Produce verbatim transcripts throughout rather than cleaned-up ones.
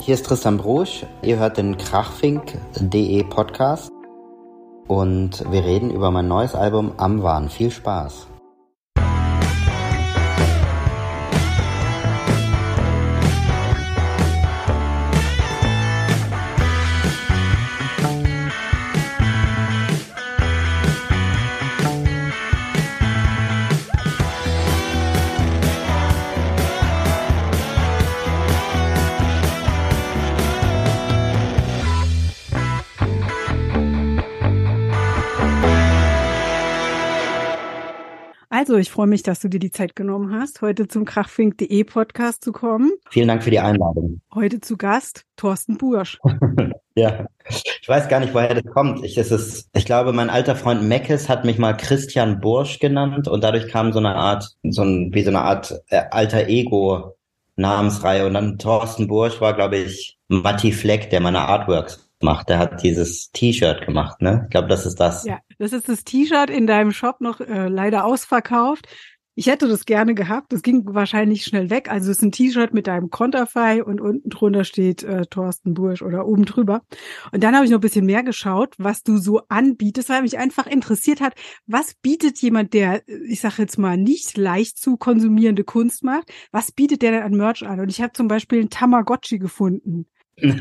Hier ist Tristan Brusch, ihr hört den Krachfink.de Podcast und wir reden über mein neues Album Am Wahn. Viel Spaß! Also, ich freue mich, dass du dir die Zeit genommen hast, heute zum Krachfink.de Podcast zu kommen. Vielen Dank für die Einladung. Heute zu Gast Thorsten Bursch. Ja, ich weiß gar nicht, woher das kommt. Ich, es ist, ich glaube, mein alter Freund Meckes hat mich mal Christian Bursch genannt und dadurch kam so eine Art, so ein, wie so eine Art äh, alter Ego-Namensreihe. Und dann Thorsten Bursch war, glaube ich, Matti Fleck, der meine Artworks macht. Der hat dieses T-Shirt gemacht, ne? Ich glaube, das ist das. Ja, das ist das T-Shirt in deinem Shop noch äh, leider ausverkauft. Ich hätte das gerne gehabt. Das ging wahrscheinlich schnell weg. Also es ist ein T-Shirt mit deinem Konterfei und unten drunter steht äh, Thorsten Bursch oder oben drüber. Und dann habe ich noch ein bisschen mehr geschaut, was du so anbietest, weil mich einfach interessiert hat, was bietet jemand, der, ich sage jetzt mal, nicht leicht zu konsumierende Kunst macht, was bietet der denn an Merch an? Und ich habe zum Beispiel einen Tamagotchi gefunden. Ist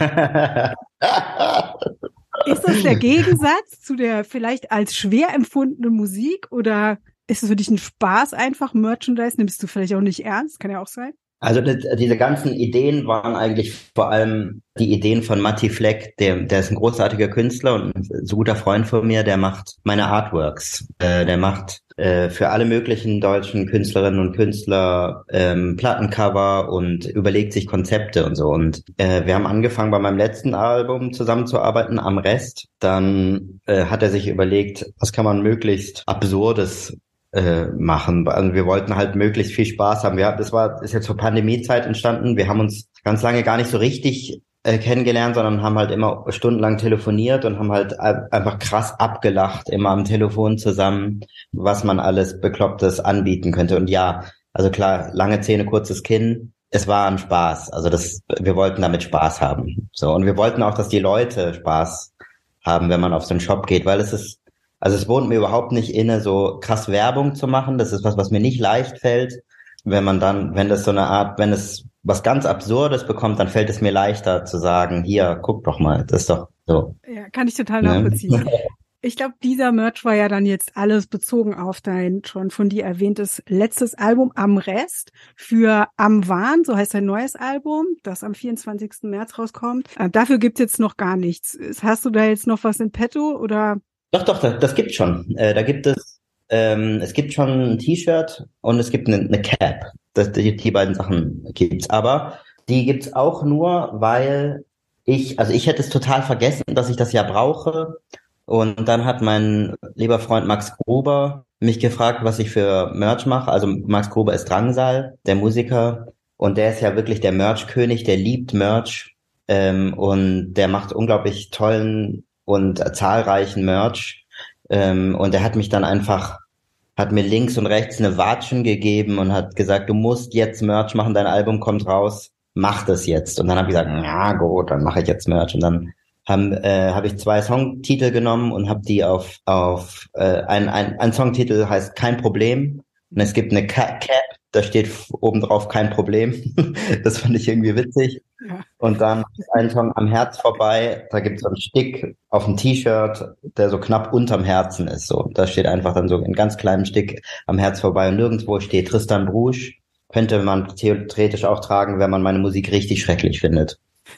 das der Gegensatz zu der vielleicht als schwer empfundenen Musik oder ist es für dich ein Spaß einfach, Merchandise? Nimmst du vielleicht auch nicht ernst? Kann ja auch sein. Also das, diese ganzen Ideen waren eigentlich vor allem die Ideen von Matti Fleck, der, der ist ein großartiger Künstler und ein so guter Freund von mir, der macht meine Artworks. Äh, der macht äh, für alle möglichen deutschen Künstlerinnen und Künstler ähm, Plattencover und überlegt sich Konzepte und so. Und äh, wir haben angefangen bei meinem letzten Album zusammenzuarbeiten, Am Rest. Dann äh, hat er sich überlegt, was kann man möglichst Absurdes Äh, machen. Also wir wollten halt möglichst viel Spaß haben. Wir, das war, ist jetzt zur Pandemiezeit entstanden. Wir haben uns ganz lange gar nicht so richtig äh, kennengelernt, sondern haben halt immer stundenlang telefoniert und haben halt einfach krass abgelacht, immer am Telefon zusammen, was man alles Beklopptes anbieten könnte. Und ja, also klar, lange Zähne, kurzes Kinn. Es war ein Spaß. Also das, wir wollten damit Spaß haben. So. Und wir wollten auch, dass die Leute Spaß haben, wenn man auf so einen Shop geht, weil es ist Also es wohnt mir überhaupt nicht inne, so krass Werbung zu machen. Das ist was, was mir nicht leicht fällt. Wenn man dann, wenn das so eine Art, wenn es was ganz Absurdes bekommt, dann fällt es mir leichter zu sagen, hier, guck doch mal, das ist doch so. Ja, kann ich total nachvollziehen. Ne? Ich glaube, dieser Merch war ja dann jetzt alles bezogen auf dein schon von dir erwähntes letztes Album Am Rest für Am Wahn, so heißt dein neues Album, das am vierundzwanzigsten März rauskommt. Äh, dafür gibt's jetzt noch gar nichts. Hast du da jetzt noch was in petto oder? Doch, doch, das, das gibt schon. Äh, da gibt es, ähm, es gibt schon ein T-Shirt und es gibt eine, eine Cap. Das, die, die beiden Sachen gibt's. Aber die gibt's auch nur, weil ich, also ich hätte es total vergessen, dass ich das ja brauche. Und dann hat mein lieber Freund Max Gruber mich gefragt, was ich für Merch mache. Also Max Gruber ist Drangsal, der Musiker. Und der ist ja wirklich der Merch-König, der liebt Merch. Ähm, und der macht unglaublich tollen und zahlreichen Merch. Ähm, und er hat mich dann einfach, hat mir links und rechts eine Watschen gegeben und hat gesagt, du musst jetzt Merch machen, dein Album kommt raus, mach das jetzt. Und dann habe ich gesagt, ja gut, dann mache ich jetzt Merch. Und dann haben äh, habe ich zwei Songtitel genommen und habe die auf, auf äh, ein, ein, ein Songtitel heißt Kein Problem. Und es gibt eine Cap, da steht oben drauf Kein Problem. Das fand ich irgendwie witzig. Ja. Und dann ein Song Am Herz vorbei, da gibt es so einen Stick auf dem T-Shirt, der so knapp unterm Herzen ist. So, da steht einfach dann so ein ganz kleinen Stick am Herz vorbei und nirgendwo steht Tristan Brusch. Könnte man theoretisch auch tragen, wenn man meine Musik richtig schrecklich findet.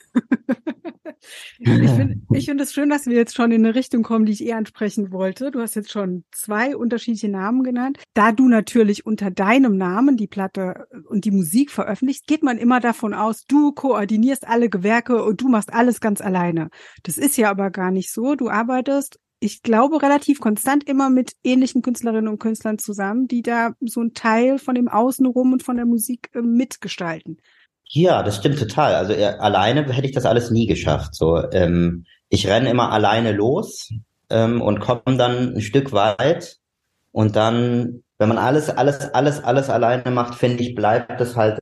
Ich finde ich finde es schön, dass wir jetzt schon in eine Richtung kommen, die ich eher ansprechen wollte. Du hast jetzt schon zwei unterschiedliche Namen genannt. Da du natürlich unter deinem Namen die Platte und die Musik veröffentlichst, geht man immer davon aus, du koordinierst alle Gewerke und du machst alles ganz alleine. Das ist ja aber gar nicht so. Du arbeitest, ich glaube, relativ konstant immer mit ähnlichen Künstlerinnen und Künstlern zusammen, die da so einen Teil von dem Außenrum und von der Musik äh, mitgestalten. Ja, das stimmt total. Also äh, alleine hätte ich das alles nie geschafft. So, ähm, ich renne immer alleine los ähm, und komme dann ein Stück weit und dann, wenn man alles, alles, alles, alles alleine macht, finde ich, bleibt es halt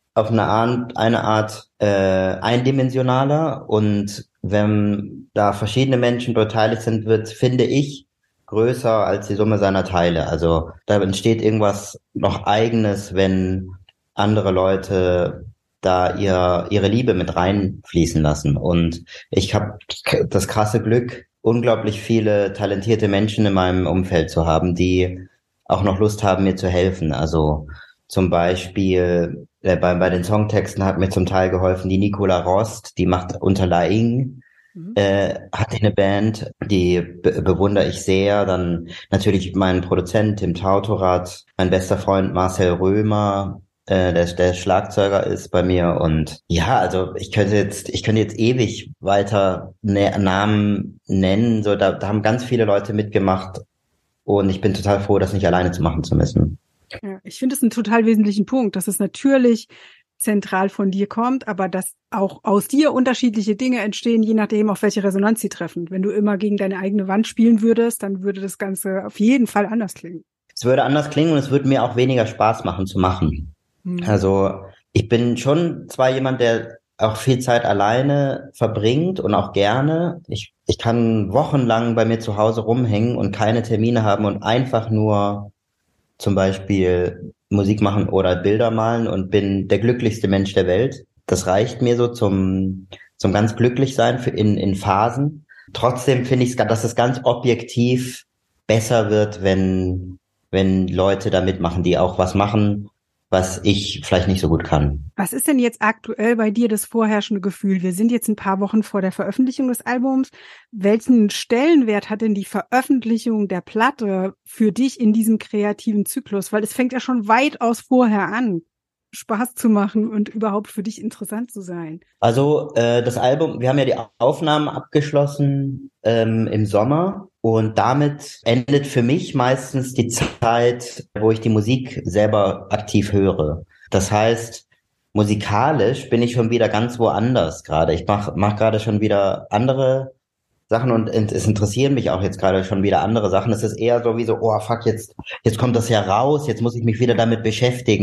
auf eine Art, eine Art äh, eindimensionaler, und wenn da verschiedene Menschen beteiligt sind, wird, finde ich, größer als die Summe seiner Teile. Also da entsteht irgendwas noch Eigenes, wenn andere Leute da ihr, ihre Liebe mit reinfließen lassen. Und ich habe das krasse Glück, unglaublich viele talentierte Menschen in meinem Umfeld zu haben, die auch noch Lust haben, mir zu helfen. Also zum Beispiel äh, bei, bei den Songtexten hat mir zum Teil geholfen die Nicola Rost, die macht unter Laing, mhm. äh, hat eine Band, die be- bewundere ich sehr. Dann natürlich mein Produzent Tim Tautorat, mein bester Freund Marcel Römer, äh, der, der Schlagzeuger ist bei mir. Und ja, also ich könnte jetzt, ich könnte jetzt ewig weiter ne- Namen nennen. So, da, da haben ganz viele Leute mitgemacht, und ich bin total froh, das nicht alleine zu machen zu müssen. Ja, ich finde es einen total wesentlichen Punkt, dass es natürlich zentral von dir kommt, aber dass auch aus dir unterschiedliche Dinge entstehen, je nachdem, auf welche Resonanz sie treffen. Wenn du immer gegen deine eigene Wand spielen würdest, dann würde das Ganze auf jeden Fall anders klingen. Es würde anders klingen, und es würde mir auch weniger Spaß machen zu machen. Hm. Also ich bin schon zwar jemand, der auch viel Zeit alleine verbringt und auch gerne. Ich, ich kann wochenlang bei mir zu Hause rumhängen und keine Termine haben und einfach nur zum Beispiel Musik machen oder Bilder malen und bin der glücklichste Mensch der Welt. Das reicht mir so zum, zum ganz glücklich sein für in, in Phasen. Trotzdem finde ich, dass es ganz objektiv besser wird, wenn, wenn Leute da mitmachen, die auch was machen, was ich vielleicht nicht so gut kann. Was ist denn jetzt aktuell bei dir das vorherrschende Gefühl? Wir sind jetzt ein paar Wochen vor der Veröffentlichung des Albums. Welchen Stellenwert hat denn die Veröffentlichung der Platte für dich in diesem kreativen Zyklus? Weil es fängt ja schon weitaus vorher an, Spaß zu machen und überhaupt für dich interessant zu sein. Also äh, das Album, wir haben ja die Aufnahmen abgeschlossen ähm, im Sommer. Und damit endet für mich meistens die Zeit, wo ich die Musik selber aktiv höre. Das heißt, musikalisch bin ich schon wieder ganz woanders gerade. Ich mache mach gerade schon wieder andere Sachen, und es interessieren mich auch jetzt gerade schon wieder andere Sachen. Es ist eher so wie so, oh fuck, jetzt, jetzt kommt das ja raus, jetzt muss ich mich wieder damit beschäftigen.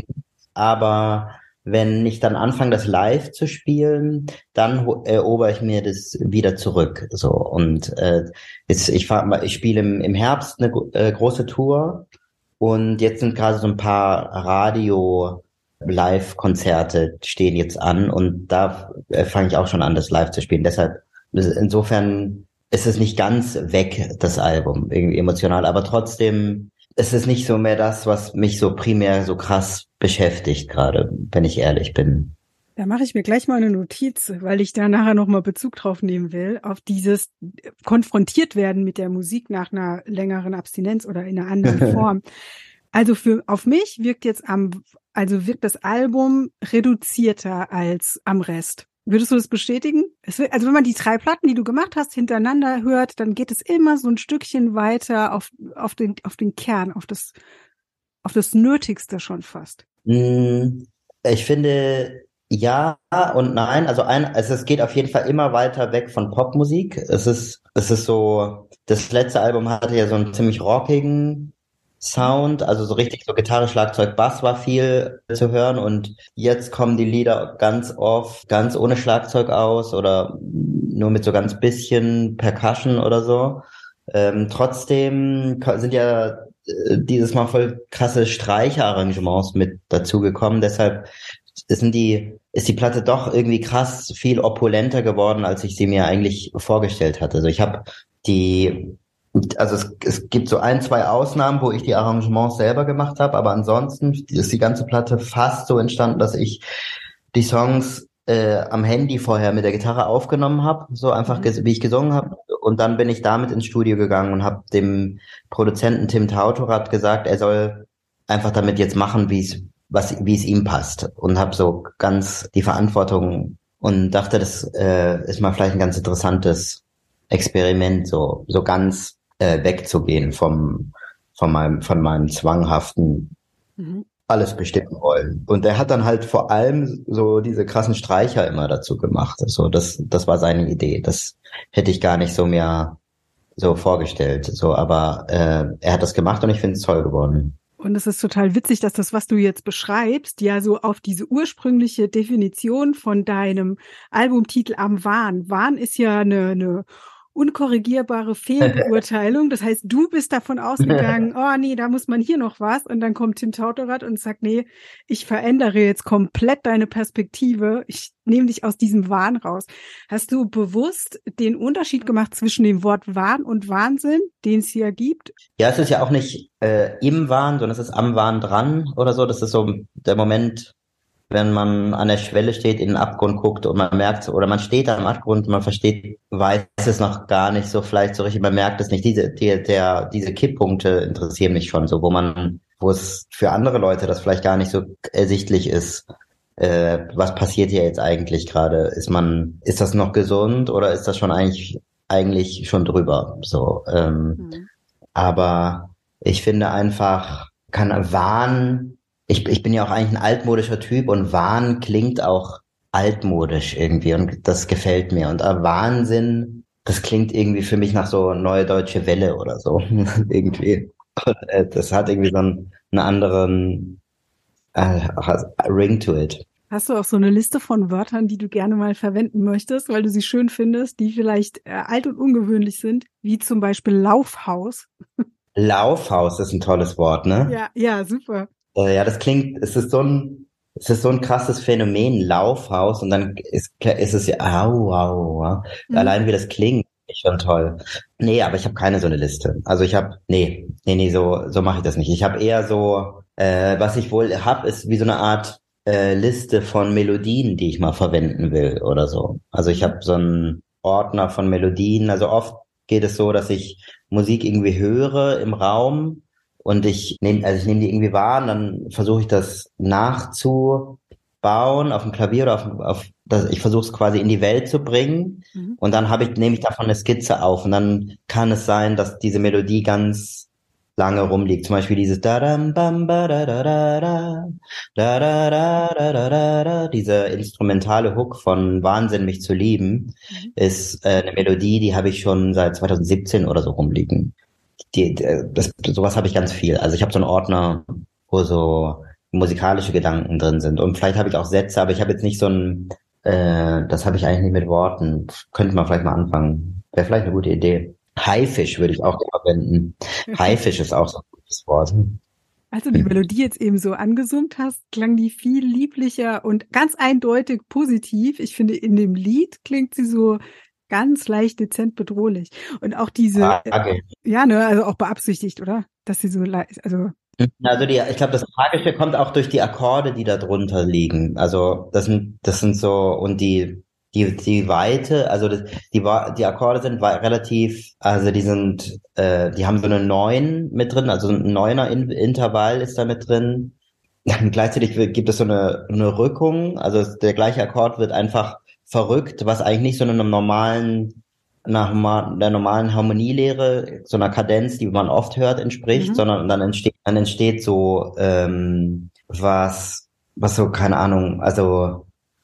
Aber wenn ich dann anfange, das live zu spielen, dann erober ich mir das wieder zurück. So, und äh, jetzt ich fahr, ich spiele im, im Herbst eine äh, große Tour, und jetzt sind gerade so ein paar Radio-Live-Konzerte stehen jetzt an, und da äh, fange ich auch schon an, das live zu spielen. Deshalb insofern ist es nicht ganz weg, das Album, irgendwie emotional, aber trotzdem ist es nicht so mehr das, was mich so primär so krass beschäftigt gerade, wenn ich ehrlich bin. Da mache ich mir gleich mal eine Notiz, weil ich da nachher nochmal Bezug drauf nehmen will, auf dieses konfrontiert werden mit der Musik nach einer längeren Abstinenz oder in einer anderen Form. Also für auf mich wirkt jetzt am, also wirkt das Album reduzierter als am Rest. Würdest du das bestätigen? Es wird, also wenn man die drei Platten, die du gemacht hast, hintereinander hört, dann geht es immer so ein Stückchen weiter auf, auf den, auf den Kern, auf das, auf das Nötigste schon fast. Ich finde, ja und nein. Also ein, also es geht auf jeden Fall immer weiter weg von Popmusik. Es ist, es ist so, das letzte Album hatte ja so einen ziemlich rockigen Sound, also so richtig so Gitarre, Schlagzeug, Bass war viel zu hören, und jetzt kommen die Lieder ganz oft ganz ohne Schlagzeug aus oder nur mit so ganz bisschen Percussion oder so. Ähm, trotzdem sind ja äh, dieses Mal voll krasse Streicherarrangements mit dazugekommen, deshalb sind die, ist die Platte doch irgendwie krass viel opulenter geworden, als ich sie mir eigentlich vorgestellt hatte. Also ich habe die Also es, es gibt so ein, zwei Ausnahmen, wo ich die Arrangements selber gemacht habe, aber ansonsten ist die ganze Platte fast so entstanden, dass ich die Songs äh, am Handy vorher mit der Gitarre aufgenommen habe, so einfach, ges- wie ich gesungen habe, und dann bin ich damit ins Studio gegangen und habe dem Produzenten Tim Tautorat gesagt, er soll einfach damit jetzt machen, wie es was wie es ihm passt, und habe so ganz die Verantwortung und dachte, das äh, ist mal vielleicht ein ganz interessantes Experiment, so so ganz Äh, wegzugehen vom von meinem von meinem zwanghaften mhm. alles bestimmen wollen. Und er hat dann halt vor allem so diese krassen Streicher immer dazu gemacht. So, das das war seine Idee. Das hätte ich gar nicht so mehr so vorgestellt. So, aber äh, er hat das gemacht, und ich finde es toll geworden. Und es ist total witzig, dass das, was du jetzt beschreibst, ja so auf diese ursprüngliche Definition von deinem Albumtitel Am Wahn. Wahn ist ja eine, eine unkorrigierbare Fehlbeurteilung. Das heißt, du bist davon ausgegangen, oh nee, da muss man hier noch was. Und dann kommt Tim Tautorat und sagt, nee, ich verändere jetzt komplett deine Perspektive. Ich nehme dich aus diesem Wahn raus. Hast du bewusst den Unterschied gemacht zwischen dem Wort Wahn und Wahnsinn, den es hier gibt? Ja, es ist ja auch nicht äh, im Wahn, sondern es ist am Wahn dran oder so. Das ist so der Moment, wenn man an der Schwelle steht, in den Abgrund guckt und man merkt, oder man steht am Abgrund, man versteht, weiß es noch gar nicht so vielleicht so richtig, man merkt es nicht. Diese, die, der, diese Kipppunkte interessieren mich schon so, wo man, wo es für andere Leute das vielleicht gar nicht so ersichtlich ist. Äh, was passiert hier jetzt eigentlich gerade? Ist man, ist das noch gesund oder ist das schon eigentlich, eigentlich schon drüber? So, ähm, mhm. Aber ich finde einfach, kann Wahn, Ich, ich bin ja auch eigentlich ein altmodischer Typ und Wahn klingt auch altmodisch irgendwie und das gefällt mir. Und äh, Wahnsinn, das klingt irgendwie für mich nach so Neue Deutsche Welle oder so. irgendwie. Und, äh, das hat irgendwie so einen, einen anderen äh, Ring to it. Hast du auch so eine Liste von Wörtern, die du gerne mal verwenden möchtest, weil du sie schön findest, die vielleicht äh, alt und ungewöhnlich sind, wie zum Beispiel Laufhaus? Laufhaus ist ein tolles Wort, ne? Ja, ja, super. Ja, das klingt, es ist so ein, es ist so ein krasses Phänomen, Laufhaus, und dann ist, ist es ja, au, au, au. Mhm. Allein wie das klingt, ist schon toll. Nee, aber ich habe keine so eine Liste. Also ich habe, nee, nee, nee, so, so mache ich das nicht. Ich habe eher so, äh, was ich wohl habe, ist wie so eine Art äh, Liste von Melodien, die ich mal verwenden will oder so. Also ich habe so einen Ordner von Melodien. Also oft geht es so, dass ich Musik irgendwie höre im Raum. Und ich nehme, also ich nehme die irgendwie wahr und dann versuche ich das nachzubauen auf dem Klavier oder auf, auf das, ich versuche es quasi in die Welt zu bringen. Mhm. Und dann habe ich, nehme ich davon eine Skizze auf und dann kann es sein, dass diese Melodie ganz lange rumliegt. Zum Beispiel dieses da dam bam ba da da da da da da da da da da, diese instrumentale Hook von Wahnsinn, mich zu lieben, mhm. ist äh, eine Melodie, die habe ich schon seit zwanzig siebzehn oder so rumliegen. Die, das, sowas habe ich ganz viel. Also ich habe so einen Ordner, wo so musikalische Gedanken drin sind. Und vielleicht habe ich auch Sätze, aber ich habe jetzt nicht so ein, äh, das habe ich eigentlich nicht mit Worten. Könnte man vielleicht mal anfangen. Wäre vielleicht eine gute Idee. Haifisch würde ich auch verwenden. Haifisch ist auch so ein gutes Wort. Als du die Melodie jetzt eben so angesummt hast, klang die viel lieblicher und ganz eindeutig positiv. Ich finde, in dem Lied klingt sie so ganz leicht dezent bedrohlich. Und auch diese, ah, okay. ja, ne, also auch beabsichtigt, oder? Dass sie so leicht, also. Also die, ich glaube, das Tragische kommt auch durch die Akkorde, die da drunter liegen. Also das sind, das sind so, und die, die, die Weite, also das, die, die Akkorde sind relativ, also die sind, äh, die haben so eine Neun mit drin, also ein Neuner Intervall ist da mit drin. Gleichzeitig gibt es so eine, eine Rückung, also der gleiche Akkord wird einfach verrückt, was eigentlich nicht so einem normalen, nach der normalen Harmonielehre, so einer Kadenz, die man oft hört, entspricht, mhm. sondern dann entsteht, dann entsteht so ähm, was, was so, keine Ahnung, also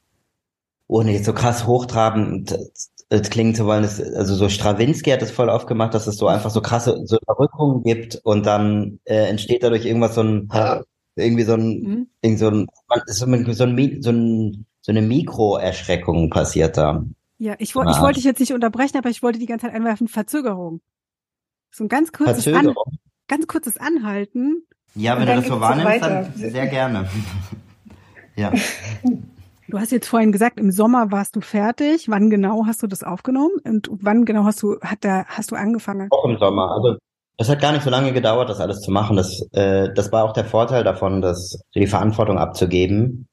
ohne jetzt so krass hochtrabend äh, klingen zu wollen, ist, also so Stravinsky hat das voll oft gemacht, dass es so einfach so krasse so Verrückungen gibt und dann äh, entsteht dadurch irgendwas so ein irgendwie so ein, mhm. irgendwie so ein, so ein, so ein, so ein So eine Mikroerschreckung passiert da. Ja, ich, ich wollte dich jetzt nicht unterbrechen, aber ich wollte die ganze Zeit einwerfen, Verzögerung. So ein ganz kurzes, An, ganz kurzes Anhalten. Ja, wenn du das so wahrnimmst, dann sehr gerne. Ja. Du hast jetzt vorhin gesagt, im Sommer warst du fertig. Wann genau hast du das aufgenommen? Und wann genau hast du, hat da, hast du angefangen? Auch im Sommer. Also, das hat gar nicht so lange gedauert, das alles zu machen. Das, äh, das war auch der Vorteil davon, das, die Verantwortung abzugeben.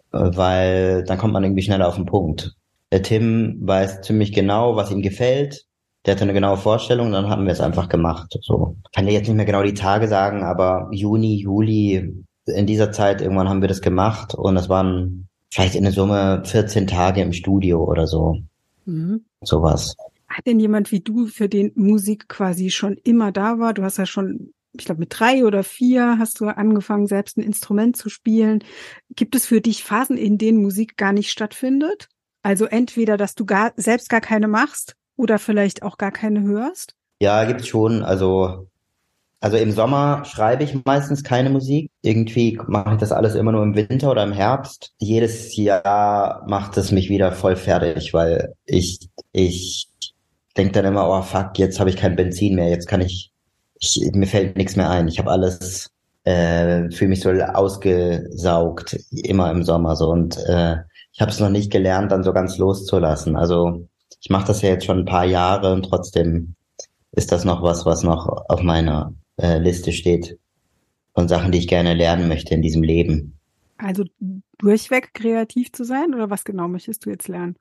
Weil dann kommt man irgendwie schneller auf den Punkt. Der Tim weiß ziemlich genau, was ihm gefällt. Der hatte eine genaue Vorstellung und dann haben wir es einfach gemacht. So. Ich kann dir jetzt nicht mehr genau die Tage sagen, aber Juni, Juli, in dieser Zeit irgendwann haben wir das gemacht und es waren vielleicht in der Summe vierzehn Tage im Studio oder so. Mhm. Sowas. Hat denn jemand wie du, für den Musik quasi schon immer da war? Du hast ja schon, ich glaube, mit drei oder vier hast du angefangen, selbst ein Instrument zu spielen. Gibt es für dich Phasen, in denen Musik gar nicht stattfindet? Also entweder, dass du gar selbst gar keine machst oder vielleicht auch gar keine hörst? Ja, gibt's schon. Also Also im Sommer schreibe ich meistens keine Musik. Irgendwie mache ich das alles immer nur im Winter oder im Herbst. Jedes Jahr macht es mich wieder voll fertig, weil ich, ich denke dann immer, oh fuck, jetzt habe ich kein Benzin mehr, jetzt kann ich, ich mir fällt nichts mehr ein. Ich habe alles, äh, fühle mich so ausgesaugt, immer im Sommer so. Und äh, ich habe es noch nicht gelernt, dann so ganz loszulassen. Also ich mache das ja jetzt schon ein paar Jahre und trotzdem ist das noch was, was noch auf meiner äh, Liste steht von Sachen, die ich gerne lernen möchte in diesem Leben. Also durchweg kreativ zu sein oder was genau möchtest du jetzt lernen?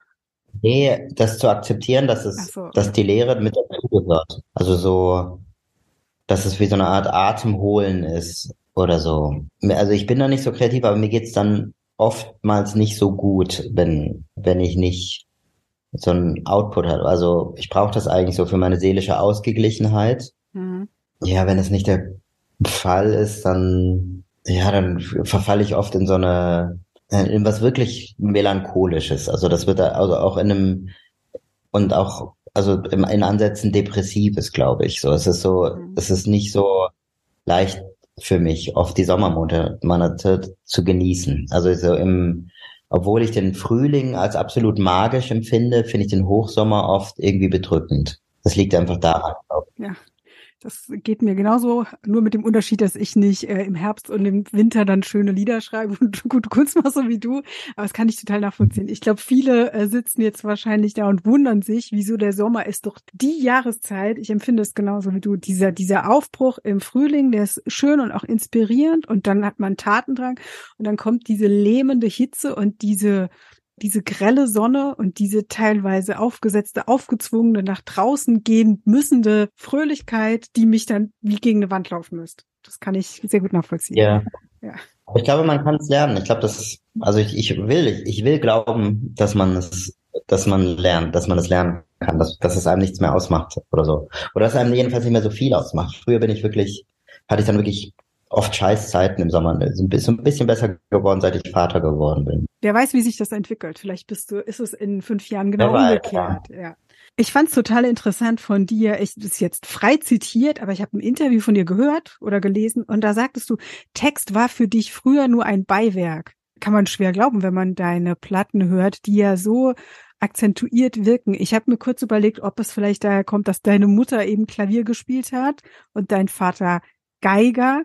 Nee, das zu akzeptieren, dass Ach es, so. dass die Lehre mit dazugehört. Also so, dass es wie so eine Art Atemholen ist oder so. Also ich bin da nicht so kreativ, aber mir geht's dann oftmals nicht so gut, wenn, wenn ich nicht so einen Output habe. Also ich brauche das eigentlich so für meine seelische Ausgeglichenheit. Mhm. Ja, wenn es nicht der Fall ist, dann, ja, dann verfalle ich oft in so eine, in was wirklich Melancholisches. Also das wird da, also auch in einem, und auch, also im, in Ansätzen Depressives, glaube ich. So, es ist so, Mhm. es ist nicht so leicht für mich, oft die Sommermonate Monate zu genießen. Also so im, obwohl ich den Frühling als absolut magisch empfinde, finde ich den Hochsommer oft irgendwie bedrückend. Das liegt einfach daran, glaube ich. Ja, das geht mir genauso, nur mit dem Unterschied, dass ich nicht äh, im Herbst und im Winter dann schöne Lieder schreibe und gute Kunst mache, so wie du. Aber das kann ich total nachvollziehen. Ich glaube, viele äh, sitzen jetzt wahrscheinlich da und wundern sich, wieso der Sommer ist doch die Jahreszeit. Ich empfinde es genauso wie du. Dieser, dieser Aufbruch im Frühling, der ist schön und auch inspirierend und dann hat man Tatendrang und dann kommt diese lähmende Hitze und diese diese grelle Sonne und diese teilweise aufgesetzte, aufgezwungene, nach draußen gehen müssende Fröhlichkeit, die mich dann wie gegen eine Wand laufen lässt. Das kann ich sehr gut nachvollziehen. Ja. Ja. Aber ich glaube, man kann es lernen. Ich glaube, das ist, also ich, ich will, ich, ich will glauben, dass man es, dass man lernt, dass man es lernen kann, dass, dass es einem nichts mehr ausmacht oder so. Oder dass einem jedenfalls nicht mehr so viel ausmacht. Früher bin ich wirklich, hatte ich dann wirklich oft Scheißzeiten im Sommer. Es ist ein bisschen, ein bisschen besser geworden, seit ich Vater geworden bin. Wer weiß, wie sich das entwickelt. Vielleicht bist du, ist es in fünf Jahren genau Wer weiß, umgekehrt. Ja. Ich fand es total interessant von dir. Ich das ist jetzt frei zitiert, aber ich habe ein Interview von dir gehört oder gelesen und da sagtest du, Text war für dich früher nur ein Beiwerk. Kann man schwer glauben, wenn man deine Platten hört, die ja so akzentuiert wirken. Ich habe mir kurz überlegt, ob es vielleicht daher kommt, dass deine Mutter eben Klavier gespielt hat und dein Vater Geiger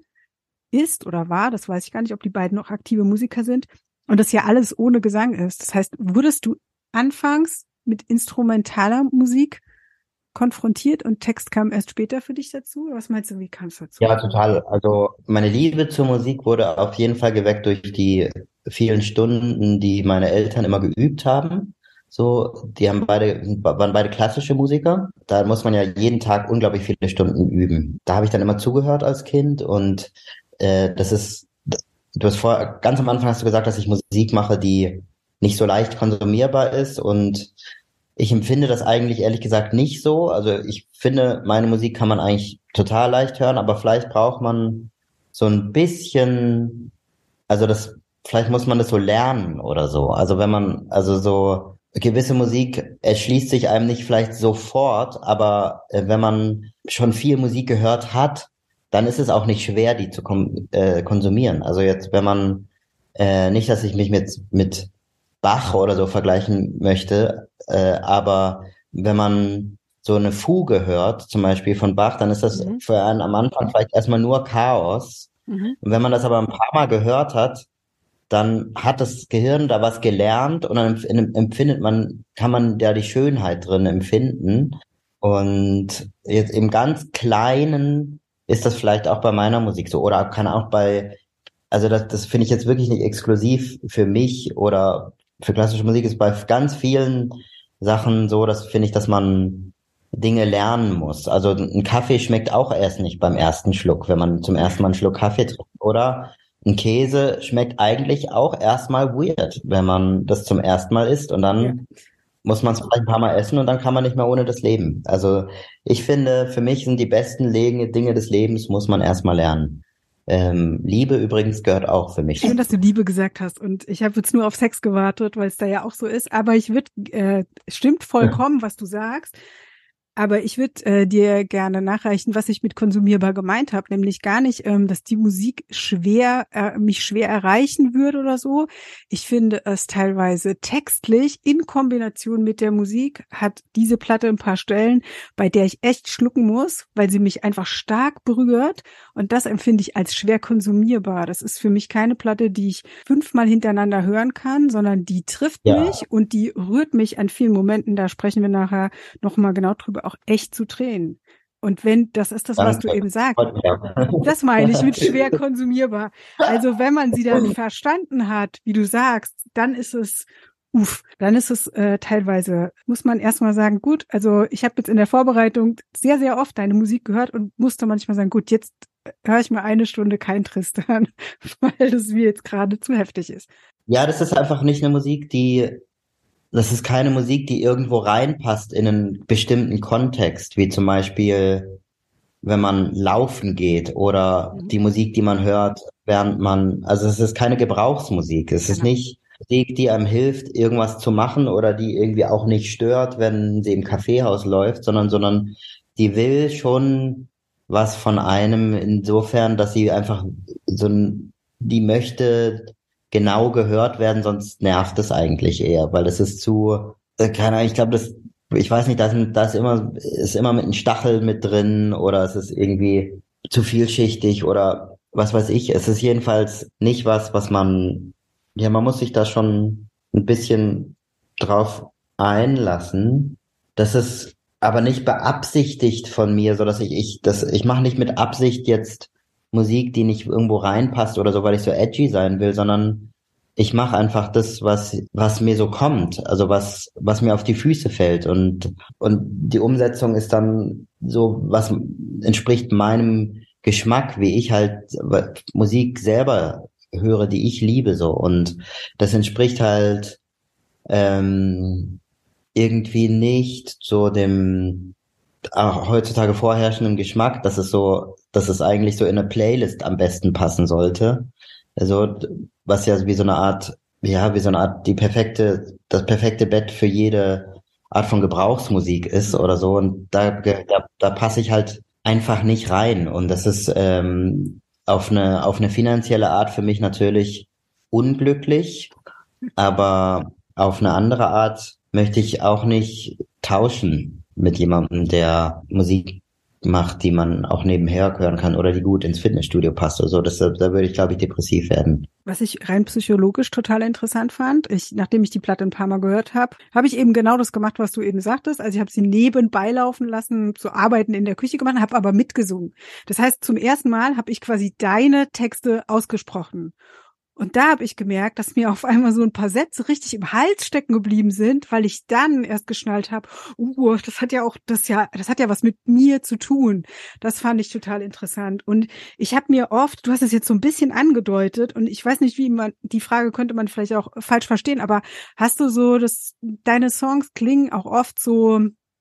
ist oder war. Das weiß ich gar nicht, ob die beiden noch aktive Musiker sind. Und das ja alles ohne Gesang ist. Das heißt, wurdest du anfangs mit instrumentaler Musik konfrontiert und Text kam erst später für dich dazu? Was meinst du, wie kam es dazu? Ja, total. Also meine Liebe zur Musik wurde auf jeden Fall geweckt durch die vielen Stunden, die meine Eltern immer geübt haben. So, die haben beide, waren beide klassische Musiker. Da muss man ja jeden Tag unglaublich viele Stunden üben. Da habe ich dann immer zugehört als Kind und äh, das ist, du hast vor, ganz am Anfang hast du gesagt, dass ich Musik mache, die nicht so leicht konsumierbar ist und ich empfinde das eigentlich ehrlich gesagt nicht so. Also ich finde, meine Musik kann man eigentlich total leicht hören, aber vielleicht braucht man so ein bisschen, also das, vielleicht muss man das so lernen oder so. Also wenn man, also so gewisse Musik erschließt sich einem nicht vielleicht sofort, aber äh, wenn man schon viel Musik gehört hat, dann ist es auch nicht schwer, die zu kom- äh, konsumieren. Also jetzt, wenn man, äh, nicht, dass ich mich mit, mit Bach oder so vergleichen möchte, äh, aber wenn man so eine Fuge hört, zum Beispiel von Bach, dann ist das Mhm. für einen am Anfang vielleicht erstmal nur Chaos. Mhm. Und wenn man das aber ein paar Mal gehört hat, dann hat das Gehirn da was gelernt und dann empfindet man, kann man da die Schönheit drin empfinden. Und jetzt im ganz Kleinen ist das vielleicht auch bei meiner Musik so oder kann auch bei, also das, das finde ich jetzt wirklich nicht exklusiv für mich oder für klassische Musik, ist bei ganz vielen Sachen so, dass finde ich, dass man Dinge lernen muss. Also ein Kaffee schmeckt auch erst nicht beim ersten Schluck, wenn man zum ersten Mal einen Schluck Kaffee trinkt, oder? Ein Käse schmeckt eigentlich auch erstmal weird, wenn man das zum ersten Mal isst und dann Ja. muss man es vielleicht ein paar Mal essen und dann kann man nicht mehr ohne das leben. Also ich finde, für mich sind die besten Dinge des Lebens, muss man erstmal lernen. Ähm, Liebe übrigens gehört auch für mich. Schön, dass du Liebe gesagt hast. Und ich habe jetzt nur auf Sex gewartet, weil es da ja auch so ist. Aber ich würde, äh, stimmt vollkommen, was du sagst. Aber ich würde äh, dir gerne nachreichen, was ich mit konsumierbar gemeint habe, nämlich gar nicht, ähm, dass die Musik schwer äh, mich schwer erreichen würde oder so. Ich finde es teilweise textlich in Kombination mit der Musik hat diese Platte ein paar Stellen, bei der ich echt schlucken muss, weil sie mich einfach stark berührt, und das empfinde ich als schwer konsumierbar. Das ist für mich keine Platte, die ich fünfmal hintereinander hören kann, sondern die trifft Ja, mich und die rührt mich an vielen Momenten, da sprechen wir nachher nochmal genau drüber, auch echt zu Tränen. Und wenn, das ist das, was du danke. eben sagst, Ja. das meine ich mit schwer konsumierbar. Also wenn man sie dann verstanden hat, wie du sagst, dann ist es, uff, dann ist es äh, teilweise, muss man erstmal sagen, gut, also ich habe jetzt in der Vorbereitung sehr, sehr oft deine Musik gehört und musste manchmal sagen, gut, jetzt höre ich mal eine Stunde kein Tristan, weil das mir jetzt gerade zu heftig ist. Ja, das ist einfach nicht eine Musik, die Das ist keine Musik, die irgendwo reinpasst in einen bestimmten Kontext, wie zum Beispiel, wenn man laufen geht oder Mhm. die Musik, die man hört, während man, also es ist keine Gebrauchsmusik. Es ist Genau. nicht Musik, die einem hilft, irgendwas zu machen oder die irgendwie auch nicht stört, wenn sie im Kaffeehaus läuft, sondern, sondern die will schon was von einem insofern, dass sie einfach so ein, die möchte genau gehört werden, sonst nervt es eigentlich eher, weil es ist zu, äh, keine Ahnung, ich glaube, das, ich weiß nicht, da ist, da ist immer, ist immer mit einem Stachel mit drin oder es ist irgendwie zu vielschichtig oder was weiß ich. Es ist jedenfalls nicht was, was man, ja, man muss sich da schon ein bisschen drauf einlassen. Das ist aber nicht beabsichtigt von mir, so dass ich, ich, das, ich mache nicht mit Absicht jetzt Musik, die nicht irgendwo reinpasst oder so, weil ich so edgy sein will, sondern ich mache einfach das, was was mir so kommt, also was was mir auf die Füße fällt und und die Umsetzung ist dann so, was entspricht meinem Geschmack, wie ich halt Musik selber höre, die ich liebe so, und das entspricht halt ähm, irgendwie nicht so dem auch heutzutage vorherrschenden Geschmack, dass es so, dass es eigentlich so in eine Playlist am besten passen sollte. Also, was ja wie so eine Art, ja, wie so eine Art, die perfekte, das perfekte Bett für jede Art von Gebrauchsmusik ist oder so. Und da, da, da passe ich halt einfach nicht rein. Und das ist ähm, auf eine, auf eine finanzielle Art für mich natürlich unglücklich, aber auf eine andere Art möchte ich auch nicht tauschen mit jemandem, der Musik macht, die man auch nebenher hören kann oder die gut ins Fitnessstudio passt oder so. Das, da würde ich, glaube ich, depressiv werden. Was ich rein psychologisch total interessant fand, ich, nachdem ich die Platte ein paar Mal gehört habe, habe ich eben genau das gemacht, was du eben sagtest. Also ich habe sie nebenbei laufen lassen, zu Arbeiten in der Küche gemacht, habe aber mitgesungen. Das heißt, zum ersten Mal habe ich quasi deine Texte ausgesprochen. Und da habe ich gemerkt, dass mir auf einmal so ein paar Sätze richtig im Hals stecken geblieben sind, weil ich dann erst geschnallt habe, uh, das hat ja auch, das ja, das hat ja was mit mir zu tun. Das fand ich total interessant. Und ich habe mir oft, du hast es jetzt so ein bisschen angedeutet, und ich weiß nicht, wie man, die Frage könnte man vielleicht auch falsch verstehen, aber hast du so, dass deine Songs klingen auch oft so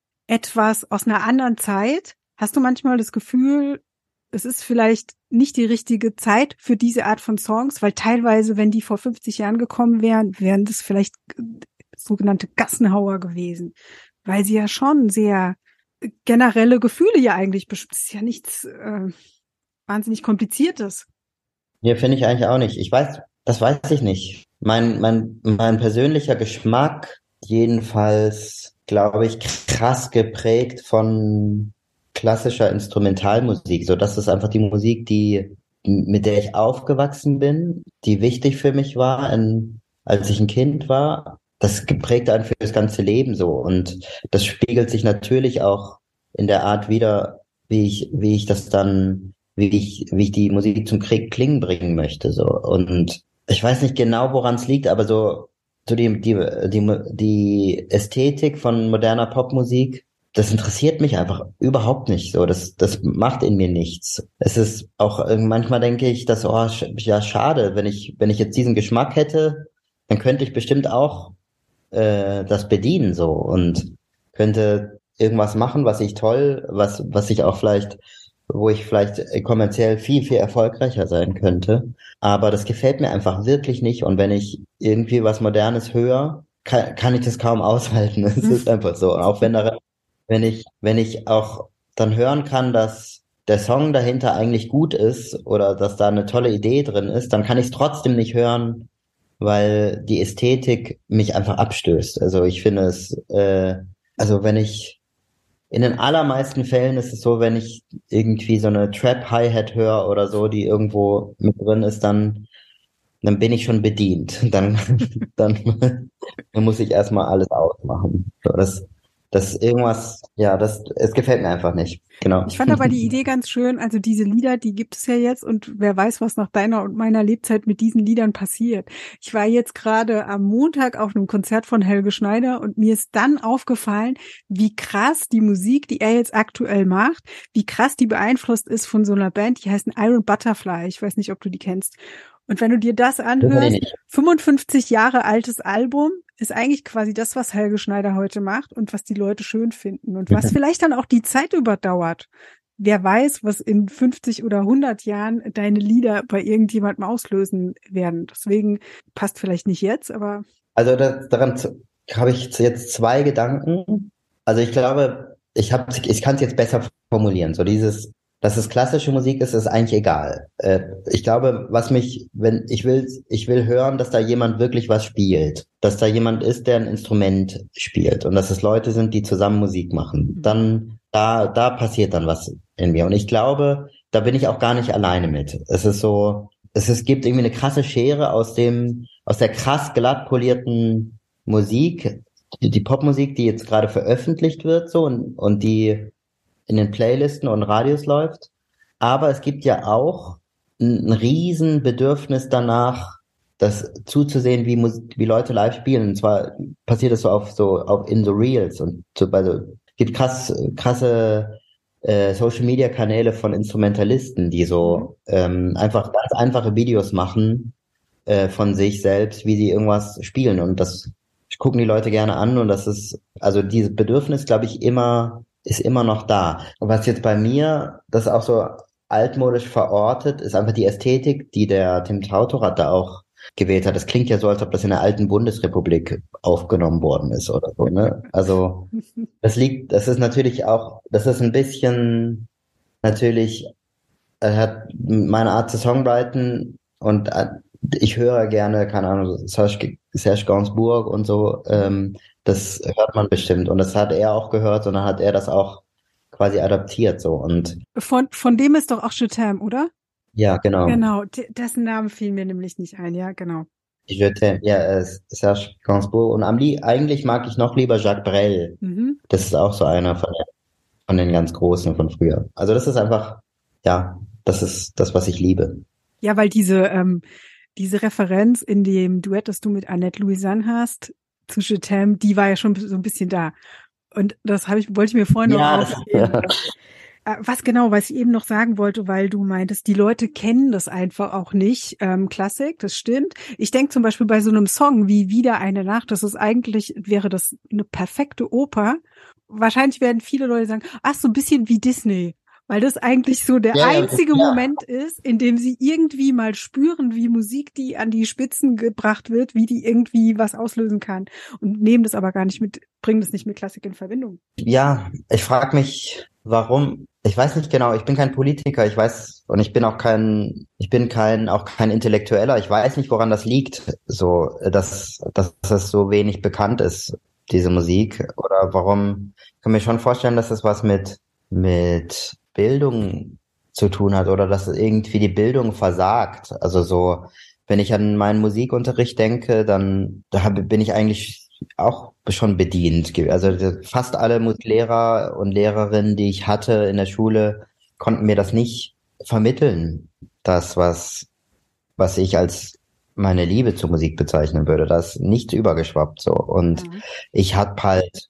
etwas aus einer anderen Zeit? Hast du manchmal das Gefühl, es ist vielleicht nicht die richtige Zeit für diese Art von Songs, weil teilweise, wenn die vor fünfzig Jahren gekommen wären, wären das vielleicht sogenannte Gassenhauer gewesen, weil sie ja schon sehr generelle Gefühle ja eigentlich, das ist ja nichts äh, wahnsinnig Kompliziertes. Ja, finde ich eigentlich auch nicht. Ich weiß, das weiß ich nicht. Mein, mein, mein persönlicher Geschmack, jedenfalls, glaube ich, krass geprägt von klassischer Instrumentalmusik. So, das ist einfach die Musik, die, mit der ich aufgewachsen bin, die wichtig für mich war, in, als ich ein Kind war. Das geprägt einen für das ganze Leben so. Und das spiegelt sich natürlich auch in der Art wider, wie ich, wie ich das dann, wie ich, wie ich die Musik zum Klingen bringen möchte, so. Und ich weiß nicht genau, woran es liegt, aber so, so die, die, die, die Ästhetik von moderner Popmusik, das interessiert mich einfach überhaupt nicht so. Das, das macht in mir nichts. Es ist auch, manchmal denke ich, dass, oh, ja, schade, wenn ich, wenn ich jetzt diesen Geschmack hätte, dann könnte ich bestimmt auch, äh, das bedienen, so, und könnte irgendwas machen, was ich toll, was, was ich auch vielleicht, wo ich vielleicht kommerziell viel, viel erfolgreicher sein könnte. Aber das gefällt mir einfach wirklich nicht. Und wenn ich irgendwie was Modernes höre, kann, kann ich das kaum aushalten. Es ist einfach so. Und auch wenn da wenn ich, wenn ich auch dann hören kann, dass der Song dahinter eigentlich gut ist oder dass da eine tolle Idee drin ist, dann kann ich es trotzdem nicht hören, weil die Ästhetik mich einfach abstößt. Also ich finde es, äh, also wenn ich, in den allermeisten Fällen ist es so, wenn ich irgendwie so eine Trap-Hi-Hat höre oder so, die irgendwo mit drin ist, dann, dann bin ich schon bedient. Dann, dann, dann muss ich erstmal alles ausmachen. So, das, das irgendwas, ja, das, es gefällt mir einfach nicht. Genau. Ich fand aber die Idee ganz schön, also diese Lieder, die gibt es ja jetzt und wer weiß, was nach deiner und meiner Lebzeit mit diesen Liedern passiert. Ich war jetzt gerade am Montag auf einem Konzert von Helge Schneider und mir ist dann aufgefallen, wie krass die Musik, die er jetzt aktuell macht, wie krass die beeinflusst ist von so einer Band, die heißt Iron Butterfly. Ich weiß nicht, ob du die kennst. Und wenn du dir das anhörst, fünfundfünfzig Jahre altes Album, ist eigentlich quasi das, was Helge Schneider heute macht und was die Leute schön finden und was vielleicht dann auch die Zeit überdauert. Wer weiß, was in fünfzig oder hundert Jahren deine Lieder bei irgendjemandem auslösen werden. Deswegen passt vielleicht nicht jetzt, aber... Also das, daran habe ich jetzt zwei Gedanken. Also ich glaube, ich habe, ich kann es jetzt besser formulieren. So dieses, dass es klassische Musik ist, ist eigentlich egal. Äh, ich glaube, was mich, wenn ich will, ich will hören, dass da jemand wirklich was spielt, dass da jemand ist, der ein Instrument spielt und dass es Leute sind, die zusammen Musik machen. Dann da, da passiert dann was in mir. Und ich glaube, da bin ich auch gar nicht alleine mit. Es ist so, es ist, gibt irgendwie eine krasse Schere aus dem, aus der krass glatt polierten Musik, die, die Popmusik, die jetzt gerade veröffentlicht wird, so und und die in den Playlisten und Radios läuft. Aber es gibt ja auch ein, ein riesen Bedürfnis danach, das zuzusehen, wie Musik, wie Leute live spielen. Und zwar passiert das so auf so auf in the Reels und so bei so gibt krass krasse äh, Social Media Kanäle von Instrumentalisten, die so ähm, einfach ganz einfache Videos machen äh, von sich selbst, wie sie irgendwas spielen und das gucken die Leute gerne an und das ist also dieses Bedürfnis, glaube ich, immer ist immer noch da. Und was jetzt bei mir, das auch so altmodisch verortet, ist einfach die Ästhetik, die der Tim Tautorat da auch gewählt hat. Das klingt ja so, als ob das in der alten Bundesrepublik aufgenommen worden ist oder so, ne? Also, das liegt, das ist natürlich auch, das ist ein bisschen, natürlich, er hat meine Art zu Songwriten und ich höre gerne, keine Ahnung, Serge, Serge Gainsbourg und so, ähm, das hört man bestimmt. Und das hat er auch gehört und dann hat er das auch quasi adaptiert, so. Und Von, von dem ist doch auch Je t'aime, oder? ja, genau. Genau, d- dessen Namen fiel mir nämlich nicht ein, ja, genau. Je t'aime, ja, äh, Serge Gainsbourg. Und am lie eigentlich mag ich noch lieber Jacques Brel. Mhm. Das ist auch so einer von den, von den ganz Großen von früher. Also das ist einfach, ja, das ist das, was ich liebe. Ja, weil diese, ähm, diese Referenz in dem Duett, das du mit Annette Louisanne hast, zu Je t'aime, die war ja schon so ein bisschen da. Und das habe ich, wollte ich mir vorhin Ja, noch das, aufheben. Äh, Was genau, was ich eben noch sagen wollte, weil du meintest, die Leute kennen das einfach auch nicht. Ähm, Klassik, das stimmt. Ich denke zum Beispiel bei so einem Song wie Wieder eine Nacht, das ist eigentlich, wäre das eine perfekte Oper. Wahrscheinlich werden viele Leute sagen, ach, so ein bisschen wie Disney. Weil das eigentlich so der ja, ja, einzige ja. Moment ist, in dem sie irgendwie mal spüren, wie Musik, die an die Spitzen gebracht wird, wie die irgendwie was auslösen kann. Und nehmen das aber gar nicht mit, bringen das nicht mit Klassik in Verbindung. Ja, ich frage mich, warum. Ich weiß nicht genau, ich bin kein Politiker, ich weiß, und ich bin auch kein, ich bin kein, auch kein Intellektueller, ich weiß nicht, woran das liegt, so, dass, dass es so wenig bekannt ist, diese Musik, oder warum, ich kann mir schon vorstellen, dass es was mit, mit Bildung zu tun hat, oder dass irgendwie die Bildung versagt, also so, wenn ich an meinen Musikunterricht denke, dann, da hab, bin ich eigentlich auch schon bedient. Also fast alle Lehrer und Lehrerinnen, die ich hatte in der Schule, konnten mir das nicht vermitteln. Das, was, was ich als meine Liebe zur Musik bezeichnen würde, das ist nichts übergeschwappt, so. Und Mhm. ich hab halt,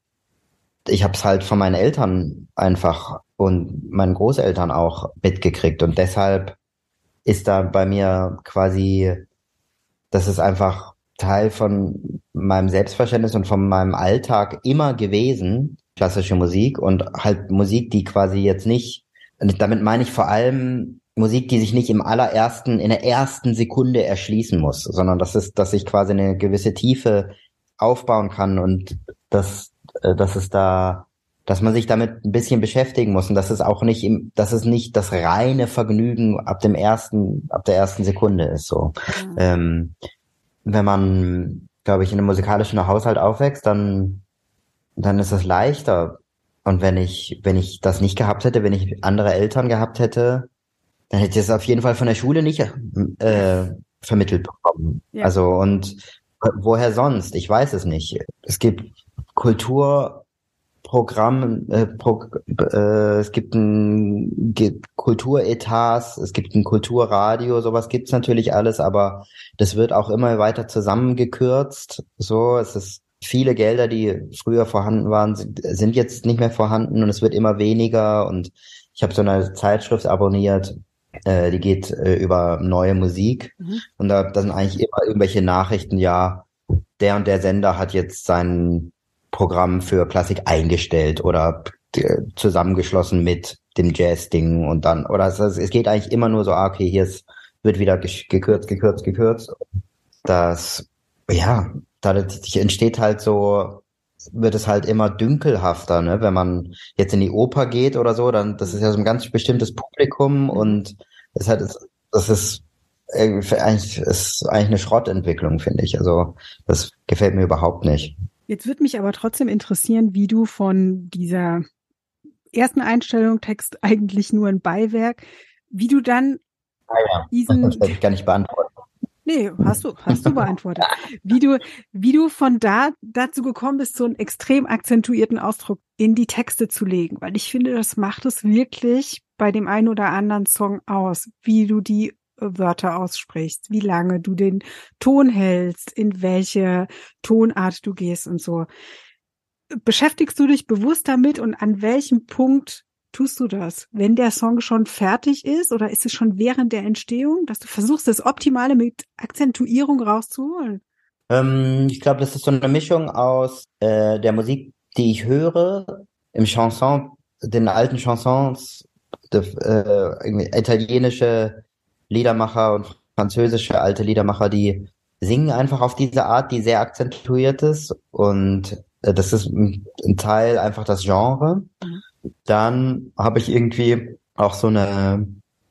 ich hab's halt von meinen Eltern einfach und meinen Großeltern auch mitgekriegt. Und deshalb ist da bei mir quasi, das ist einfach Teil von meinem Selbstverständnis und von meinem Alltag immer gewesen, klassische Musik und halt Musik, die quasi jetzt nicht, damit meine ich vor allem Musik, die sich nicht im allerersten, in der ersten Sekunde erschließen muss, sondern das ist, dass ich quasi eine gewisse Tiefe aufbauen kann und dass, dass es da dass man sich damit ein bisschen beschäftigen muss und dass es auch nicht im, dass es nicht das reine Vergnügen ab dem ersten, ab der ersten Sekunde ist, so. Mhm. Ähm, wenn man, glaube ich, in einem musikalischen Haushalt aufwächst, dann, dann ist es leichter. Und wenn ich, wenn ich das nicht gehabt hätte, wenn ich andere Eltern gehabt hätte, dann hätte ich es auf jeden Fall von der Schule nicht äh, vermittelt bekommen. Ja. Also, und woher sonst? Ich weiß es nicht. Es gibt Kulturprogramm, äh, Pro, äh, es gibt ein gibt Kulturetats, es gibt ein Kulturradio, sowas gibt's natürlich alles, aber das wird auch immer weiter zusammengekürzt. So, es ist viele Gelder, die früher vorhanden waren, sind jetzt nicht mehr vorhanden und es wird immer weniger. Und ich habe so eine Zeitschrift abonniert, äh, die geht äh, über neue Musik. Mhm. Und da, da sind eigentlich immer irgendwelche Nachrichten, ja, der und der Sender hat jetzt sein Programm für Klassik eingestellt oder äh, zusammengeschlossen mit dem Jazz-Ding und dann, oder es, es geht eigentlich immer nur so, ah, okay, hier ist, wird wieder gekürzt, gekürzt, gekürzt. Das, ja, dadurch entsteht halt so, wird es halt immer dünkelhafter, ne? Wenn man jetzt in die Oper geht oder so, dann, das ist ja so ein ganz bestimmtes Publikum und es hat, das ist eigentlich, ist eigentlich eine Schrottentwicklung, finde ich. Also, das gefällt mir überhaupt nicht. Jetzt würde mich aber trotzdem interessieren, wie du von dieser ersten Einstellung, Text eigentlich nur ein Beiwerk, wie du dann ah ja, diesen... Das werde ich gar nicht beantworten. Nee, hast du, hast du beantwortet. Wie du, wie du von da dazu gekommen bist, so einen extrem akzentuierten Ausdruck in die Texte zu legen. Weil ich finde, das macht es wirklich bei dem einen oder anderen Song aus, wie du die Wörter aussprichst, wie lange du den Ton hältst, in welche Tonart du gehst und so. Beschäftigst du dich bewusst damit und an welchem Punkt tust du das? Wenn der Song schon fertig ist oder ist es schon während der Entstehung, dass du versuchst, das Optimale mit Akzentuierung rauszuholen? Ähm, ich glaube, das ist so eine Mischung aus äh, der Musik, die ich höre, im Chanson, den alten Chansons, de, äh, irgendwie italienische Liedermacher und französische alte Liedermacher, die singen einfach auf diese Art, die sehr akzentuiert ist und äh, das ist ein, ein Teil einfach das Genre. Mhm. Dann habe ich irgendwie auch so eine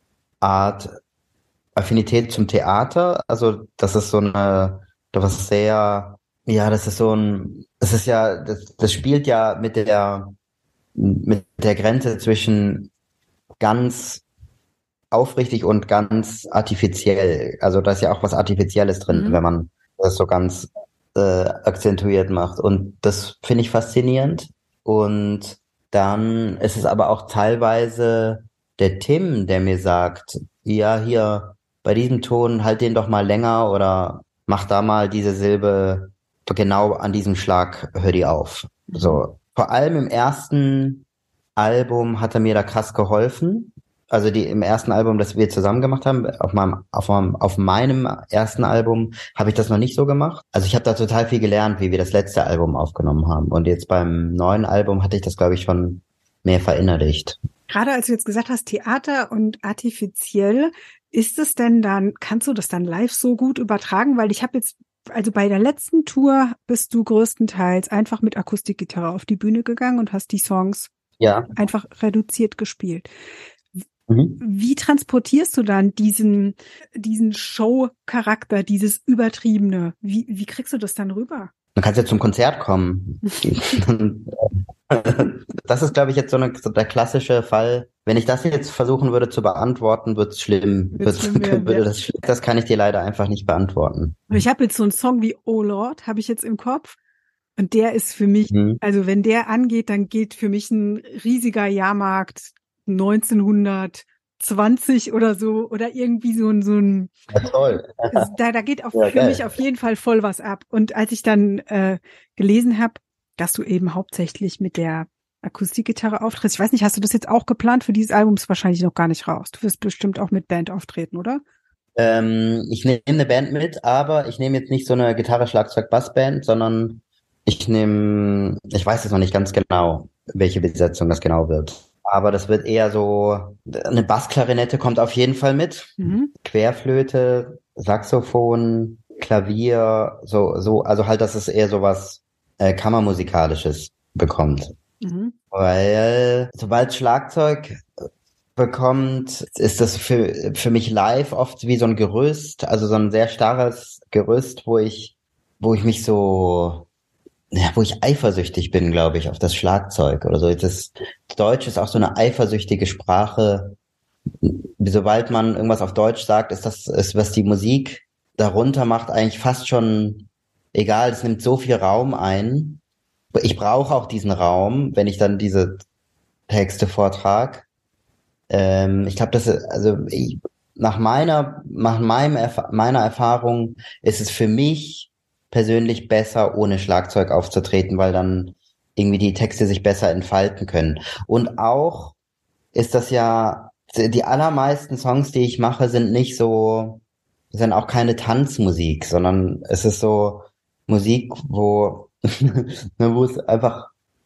Art Affinität zum Theater. Also das ist so eine, das sehr, ja, das ist so ein, das ist ja, das, das spielt ja mit der, mit der Grenze zwischen ganz aufrichtig und ganz artifiziell. Also da ist ja auch was Artifizielles drin, mhm. wenn man das so ganz äh, akzentuiert macht. Und das finde ich faszinierend. Und dann ist es aber auch teilweise der Tim, der mir sagt, ja, hier bei diesem Ton halt den doch mal länger oder mach da mal diese Silbe genau an diesem Schlag, hör die auf. So. Vor allem im ersten Album hat er mir da krass geholfen. Also die im ersten Album, das wir zusammen gemacht haben, auf meinem auf meinem auf meinem ersten Album habe ich das noch nicht so gemacht. Also ich habe da total viel gelernt, wie wir das letzte Album aufgenommen haben. Und jetzt beim neuen Album hatte ich das, glaube ich, schon mehr verinnerlicht. Gerade als du jetzt gesagt hast, Theater und artifiziell, ist es denn dann, kannst du das dann live so gut übertragen? Weil ich habe jetzt, also bei der letzten Tour bist du größtenteils einfach mit Akustikgitarre auf die Bühne gegangen und hast die Songs ja einfach reduziert gespielt. Wie transportierst du dann diesen, diesen Show-Charakter, dieses Übertriebene? Wie, wie kriegst du das dann rüber? Man kann ja zum Konzert kommen. Das ist, glaube ich, jetzt so, eine, so der klassische Fall. Wenn ich das jetzt versuchen würde zu beantworten, wird's schlimm. Wird's schlimm werden, würde das, ja. Das kann ich dir leider einfach nicht beantworten. Ich habe jetzt so einen Song wie Oh Lord, habe ich jetzt im Kopf. Und der ist für mich, hm. also wenn der angeht, dann geht für mich ein riesiger Jahrmarkt neunzehnhundertzwanzig oder so oder irgendwie so ein so ein ja, toll. da da geht auf, ja, für geil. mich auf jeden Fall voll was ab. Und als ich dann äh, gelesen habe, dass du eben hauptsächlich mit der Akustikgitarre auftrittst, ich weiß nicht, hast du das jetzt auch geplant für dieses Album? Ist wahrscheinlich noch gar nicht raus. Du wirst bestimmt auch mit Band auftreten, oder? Ähm, ich nehme eine Band mit, aber ich nehme jetzt nicht so eine Gitarre, Schlagzeug, Bassband, sondern ich nehme, ich weiß jetzt noch nicht ganz genau, welche Besetzung das genau wird. Aber das wird eher so, eine Bassklarinette kommt auf jeden Fall mit. Mhm. Querflöte, Saxophon, Klavier, so, so, also halt, dass es eher so was äh, Kammermusikalisches bekommt. Mhm. weil sobald Schlagzeug bekommt, ist das für, für mich live oft wie so ein Gerüst, also so ein sehr starres Gerüst, wo ich, wo ich mich so, ja, wo ich eifersüchtig bin, glaube ich, auf das Schlagzeug oder so. Das Deutsch ist auch so eine eifersüchtige Sprache. Sobald man irgendwas auf Deutsch sagt, ist das, ist, was die Musik darunter macht, eigentlich fast schon egal. Es nimmt so viel Raum ein. Ich brauche auch diesen Raum, wenn ich dann diese Texte vortrage. Ähm, ich glaube, das ist, also ich, nach meiner, nach meinem Erf- meiner Erfahrung ist es für mich persönlich besser, ohne Schlagzeug aufzutreten, weil dann irgendwie die Texte sich besser entfalten können. Und auch ist das ja, die allermeisten Songs, die ich mache, sind nicht so, sind auch keine Tanzmusik, sondern es ist so Musik, wo, wo es einfach,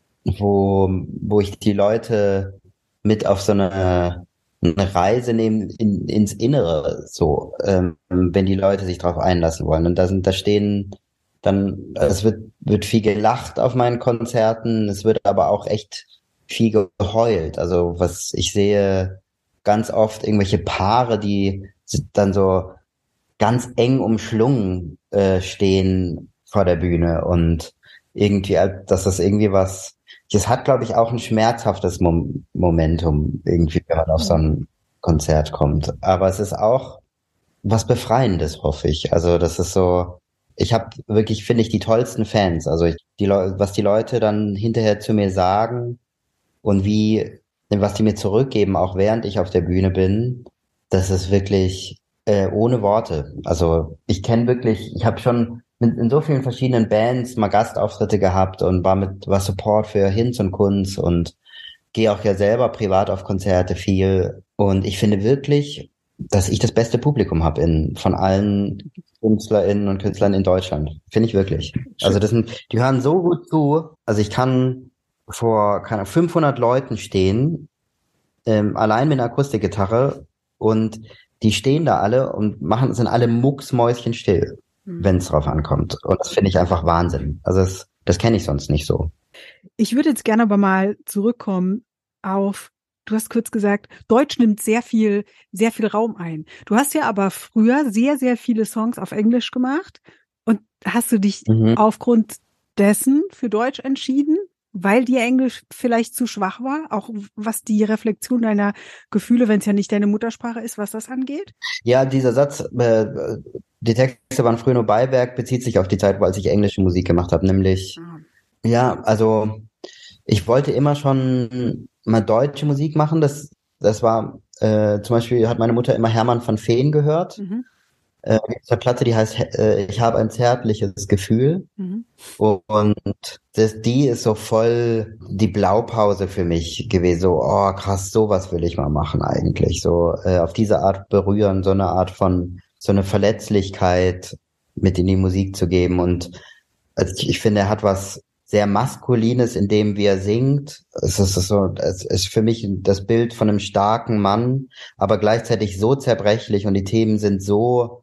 wo, wo ich die Leute mit auf so eine, eine Reise nehmen in, ins Innere, so, ähm, wenn die Leute sich darauf einlassen wollen. Und da sind, da stehen dann, es wird, wird viel gelacht auf meinen Konzerten, es wird aber auch echt viel geheult. Also was ich sehe ganz oft irgendwelche Paare, die dann so ganz eng umschlungen äh, stehen vor der Bühne und irgendwie, dass das irgendwie was, das hat, glaube ich, auch ein schmerzhaftes Mom Momentum irgendwie, wenn man auf so ein Konzert kommt. Aber es ist auch was Befreiendes, hoffe ich. Also das ist so, ich habe wirklich, finde ich, die tollsten Fans. Also ich, die Leute, was die Leute dann hinterher zu mir sagen und wie, was die mir zurückgeben, auch während ich auf der Bühne bin, das ist wirklich äh, ohne Worte. Also ich kenne wirklich, ich habe schon mit, in so vielen verschiedenen Bands mal Gastauftritte gehabt und war mit war Support für Hinz und Kunz und gehe auch ja selber privat auf Konzerte viel. Und ich finde wirklich, dass ich das beste Publikum habe in von allen KünstlerInnen und Künstlern in Deutschland. Finde ich wirklich. Also das sind, die hören so gut zu. Also ich kann vor keine Ahnung, fünfhundert Leuten stehen, ähm, allein mit einer Akustikgitarre und die stehen da alle und machen, sind alle mucksmäuschenstill, mhm. wenn es drauf ankommt. Und das finde ich einfach Wahnsinn. Also das, das kenne ich sonst nicht so. Ich würde jetzt gerne aber mal zurückkommen auf, du hast kurz gesagt, Deutsch nimmt sehr viel, sehr viel Raum ein. Du hast ja aber früher sehr, sehr viele Songs auf Englisch gemacht und hast du dich mhm. aufgrund dessen für Deutsch entschieden? Weil dir Englisch vielleicht zu schwach war, auch was die Reflexion deiner Gefühle, wenn es ja nicht deine Muttersprache ist, was das angeht? Ja, dieser Satz, äh, die Texte waren früher nur Beiwerk, bezieht sich auf die Zeit, als ich englische Musik gemacht habe, nämlich, ah. ja, also ich wollte immer schon mal deutsche Musik machen, das, das war, äh, zum Beispiel hat meine Mutter immer Hermann van Veen gehört. Mhm. Äh, gibt's eine Platte, die heißt äh, Ich habe ein zärtliches Gefühl. Mhm. Und das, die ist so voll die Blaupause für mich gewesen. So, oh krass, sowas will ich mal machen eigentlich. So äh, auf diese Art berühren, so eine Art von, so eine Verletzlichkeit mit in die Musik zu geben. Und also ich, ich finde, er hat was sehr Maskulines, in dem wie er singt. Es ist so, es ist für mich das Bild von einem starken Mann, aber gleichzeitig so zerbrechlich und die Themen sind so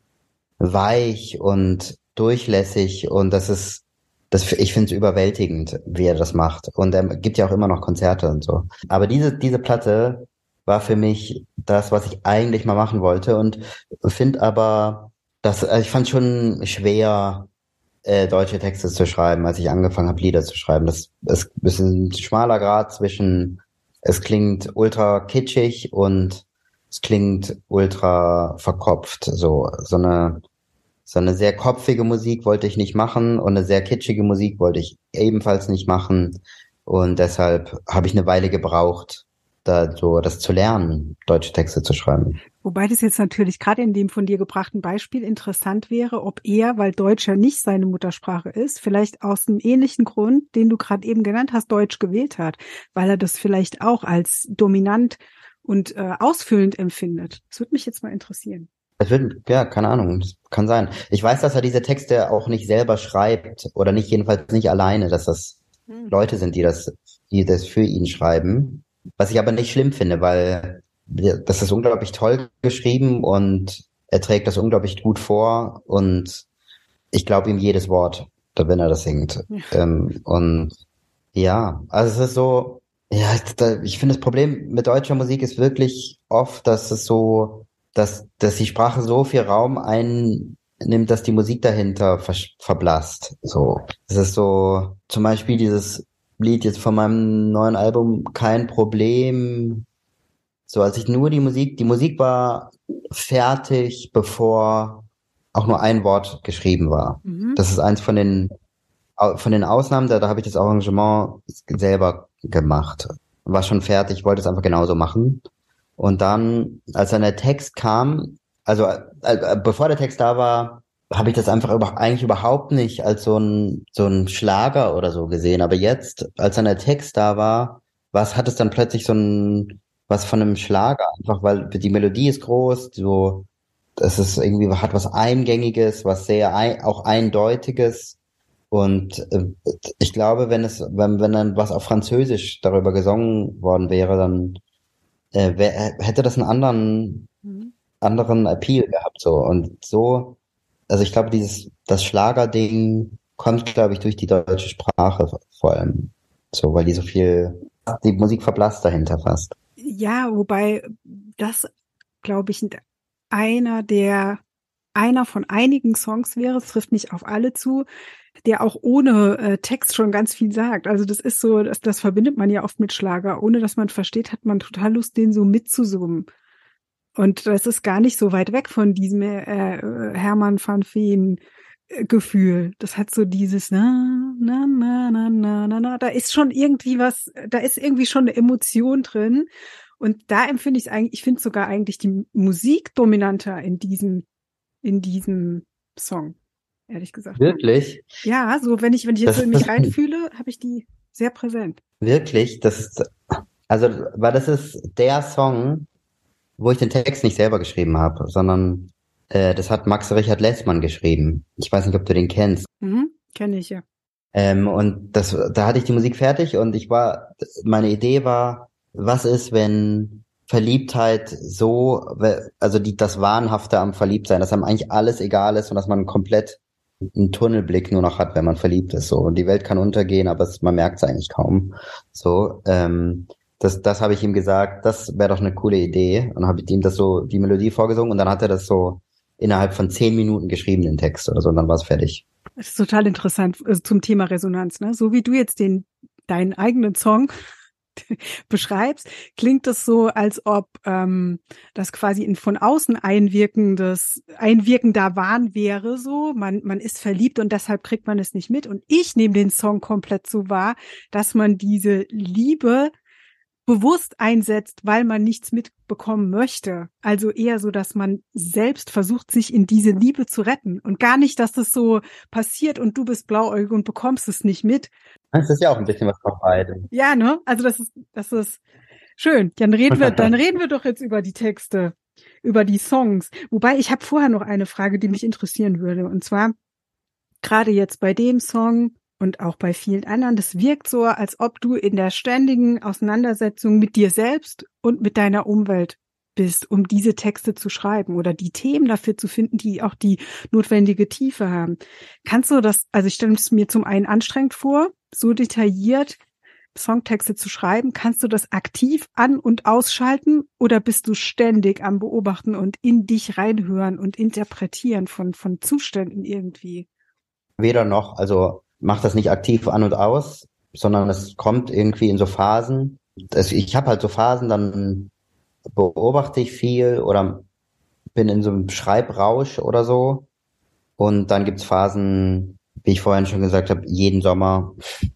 weich und durchlässig und das ist, das, ich finde es überwältigend, wie er das macht. Und er gibt ja auch immer noch Konzerte und so. Aber diese, diese Platte war für mich das, was ich eigentlich mal machen wollte und finde aber, dass, also ich fand schon schwer, äh, deutsche Texte zu schreiben, als ich angefangen habe, Lieder zu schreiben. Das, das ist ein schmaler Grad zwischen, es klingt ultra kitschig und es klingt ultra verkopft, so, so eine, so eine sehr kopfige Musik wollte ich nicht machen und eine sehr kitschige Musik wollte ich ebenfalls nicht machen und deshalb habe ich eine Weile gebraucht, da so das zu lernen, deutsche Texte zu schreiben. Wobei das jetzt natürlich gerade in dem von dir gebrachten Beispiel interessant wäre, ob er, weil Deutsch ja nicht seine Muttersprache ist, vielleicht aus einem ähnlichen Grund, den du gerade eben genannt hast, Deutsch gewählt hat, weil er das vielleicht auch als dominant und äh, ausfüllend empfindet. Das würde mich jetzt mal interessieren. Das wird, ja, keine Ahnung, das kann sein. Ich weiß, dass er diese Texte auch nicht selber schreibt oder nicht, jedenfalls nicht alleine, dass das hm. Leute sind, die das, die das für ihn schreiben. Was ich aber nicht schlimm finde, weil das ist unglaublich toll geschrieben und er trägt das unglaublich gut vor und ich glaube ihm jedes Wort, wenn er das singt. Ja. Ähm, und Ja, also es ist so, ja, da, ich finde das Problem mit deutscher Musik ist wirklich oft, dass es so, dass, dass die Sprache so viel Raum einnimmt, dass die Musik dahinter versch- verblasst. So, es ist so, zum Beispiel dieses Lied jetzt von meinem neuen Album, Kein Problem. So, als ich nur die Musik, die Musik war fertig, bevor auch nur ein Wort geschrieben war. Mhm. Das ist eins von den Au- von den Ausnahmen, da, da habe ich das Arrangement selber gemacht. War schon fertig, wollte es einfach genauso machen. Und dann, als dann der Text kam, also äh, äh, bevor der Text da war, habe ich das einfach über, eigentlich überhaupt nicht als so ein so ein Schlager oder so gesehen. Aber jetzt, als dann der Text da war, was hat es dann plötzlich so ein was von einem Schlager, einfach weil die Melodie ist groß, so es ist irgendwie hat was Eingängiges, was sehr ein, auch Eindeutiges. Und äh, ich glaube, wenn es, wenn, wenn dann was auf Französisch darüber gesungen worden wäre, dann äh, wär, hätte das einen anderen, Mhm. anderen Appeal gehabt, so. Und so, also ich glaube, dieses, das Schlagerding kommt, glaube ich, durch die deutsche Sprache vor allem. So, weil die so viel, die Musik verblasst dahinter fast. Ja, wobei das, glaube ich, einer der, einer von einigen Songs wäre, es trifft nicht auf alle zu, der auch ohne äh, Text schon ganz viel sagt. Also das ist so, das, das verbindet man ja oft mit Schlager. Ohne dass man versteht, hat man total Lust, den so mitzusummen. Und das ist gar nicht so weit weg von diesem äh, äh, Hermann van Veen äh, Gefühl. Das hat so dieses na, na, na, na, na, na, na. Da ist schon irgendwie was, da ist irgendwie schon eine Emotion drin. Und da empfinde ich es eigentlich, ich finde sogar eigentlich die Musik dominanter in diesem, in diesem Song, ehrlich gesagt. Wirklich? Ja, so wenn ich, wenn ich jetzt so Das in mich ist reinfühle, habe ich die sehr präsent. wirklich, das ist, also, weil das ist der Song, wo ich den Text nicht selber geschrieben habe, sondern äh, das hat Max Richard Lessmann geschrieben. Ich weiß nicht, ob du den kennst. Mhm, kenne ich ja. Ähm, und das, da hatte ich die Musik fertig und ich war, meine Idee war, was ist, wenn Verliebtheit so, we- also die, das Wahnhafte am Verliebtsein, dass einem eigentlich alles egal ist und dass man komplett einen Tunnelblick nur noch hat, wenn man verliebt ist, so. Und die Welt kann untergehen, aber es, man merkt es eigentlich kaum. So, ähm, das, das habe ich ihm gesagt, das wäre doch eine coole Idee. Und habe ich ihm das so, die Melodie vorgesungen und dann hat er das so innerhalb von zehn Minuten geschrieben, den Text oder so, und dann war es fertig. Das ist total interessant also zum Thema Resonanz, ne? So wie du jetzt den deinen eigenen Song beschreibst, klingt es so, als ob ähm, das quasi ein von außen einwirkendes, einwirkender Wahn wäre. So, man man ist verliebt und deshalb kriegt man es nicht mit. Und ich nehme den Song komplett so wahr, dass man diese Liebe bewusst einsetzt, weil man nichts mitbekommen möchte. Also eher so, dass man selbst versucht, sich in diese Liebe zu retten und gar nicht, dass das so passiert und du bist blauäugig und bekommst es nicht mit. Es ist ja auch ein bisschen was von beidem. Ja, ne? Also das ist, das ist schön. Dann reden wir, dann reden wir doch jetzt über die Texte, über die Songs. Wobei ich habe vorher noch eine Frage, die mich interessieren würde. Und zwar gerade jetzt bei dem Song und auch bei vielen anderen, das wirkt so, als ob du in der ständigen Auseinandersetzung mit dir selbst und mit deiner Umwelt bist, um diese Texte zu schreiben oder die Themen dafür zu finden, die auch die notwendige Tiefe haben. Kannst du das, also ich stelle es mir zum einen anstrengend vor, so detailliert Songtexte zu schreiben. Kannst du das aktiv an- und ausschalten oder bist du ständig am Beobachten und in dich reinhören und interpretieren von, von Zuständen irgendwie? Weder noch, also macht das nicht aktiv an und aus, sondern es kommt irgendwie in so Phasen. Also ich habe halt so Phasen, dann beobachte ich viel oder bin in so einem Schreibrausch oder so. Und dann gibt's Phasen, wie ich vorhin schon gesagt habe, jeden Sommer,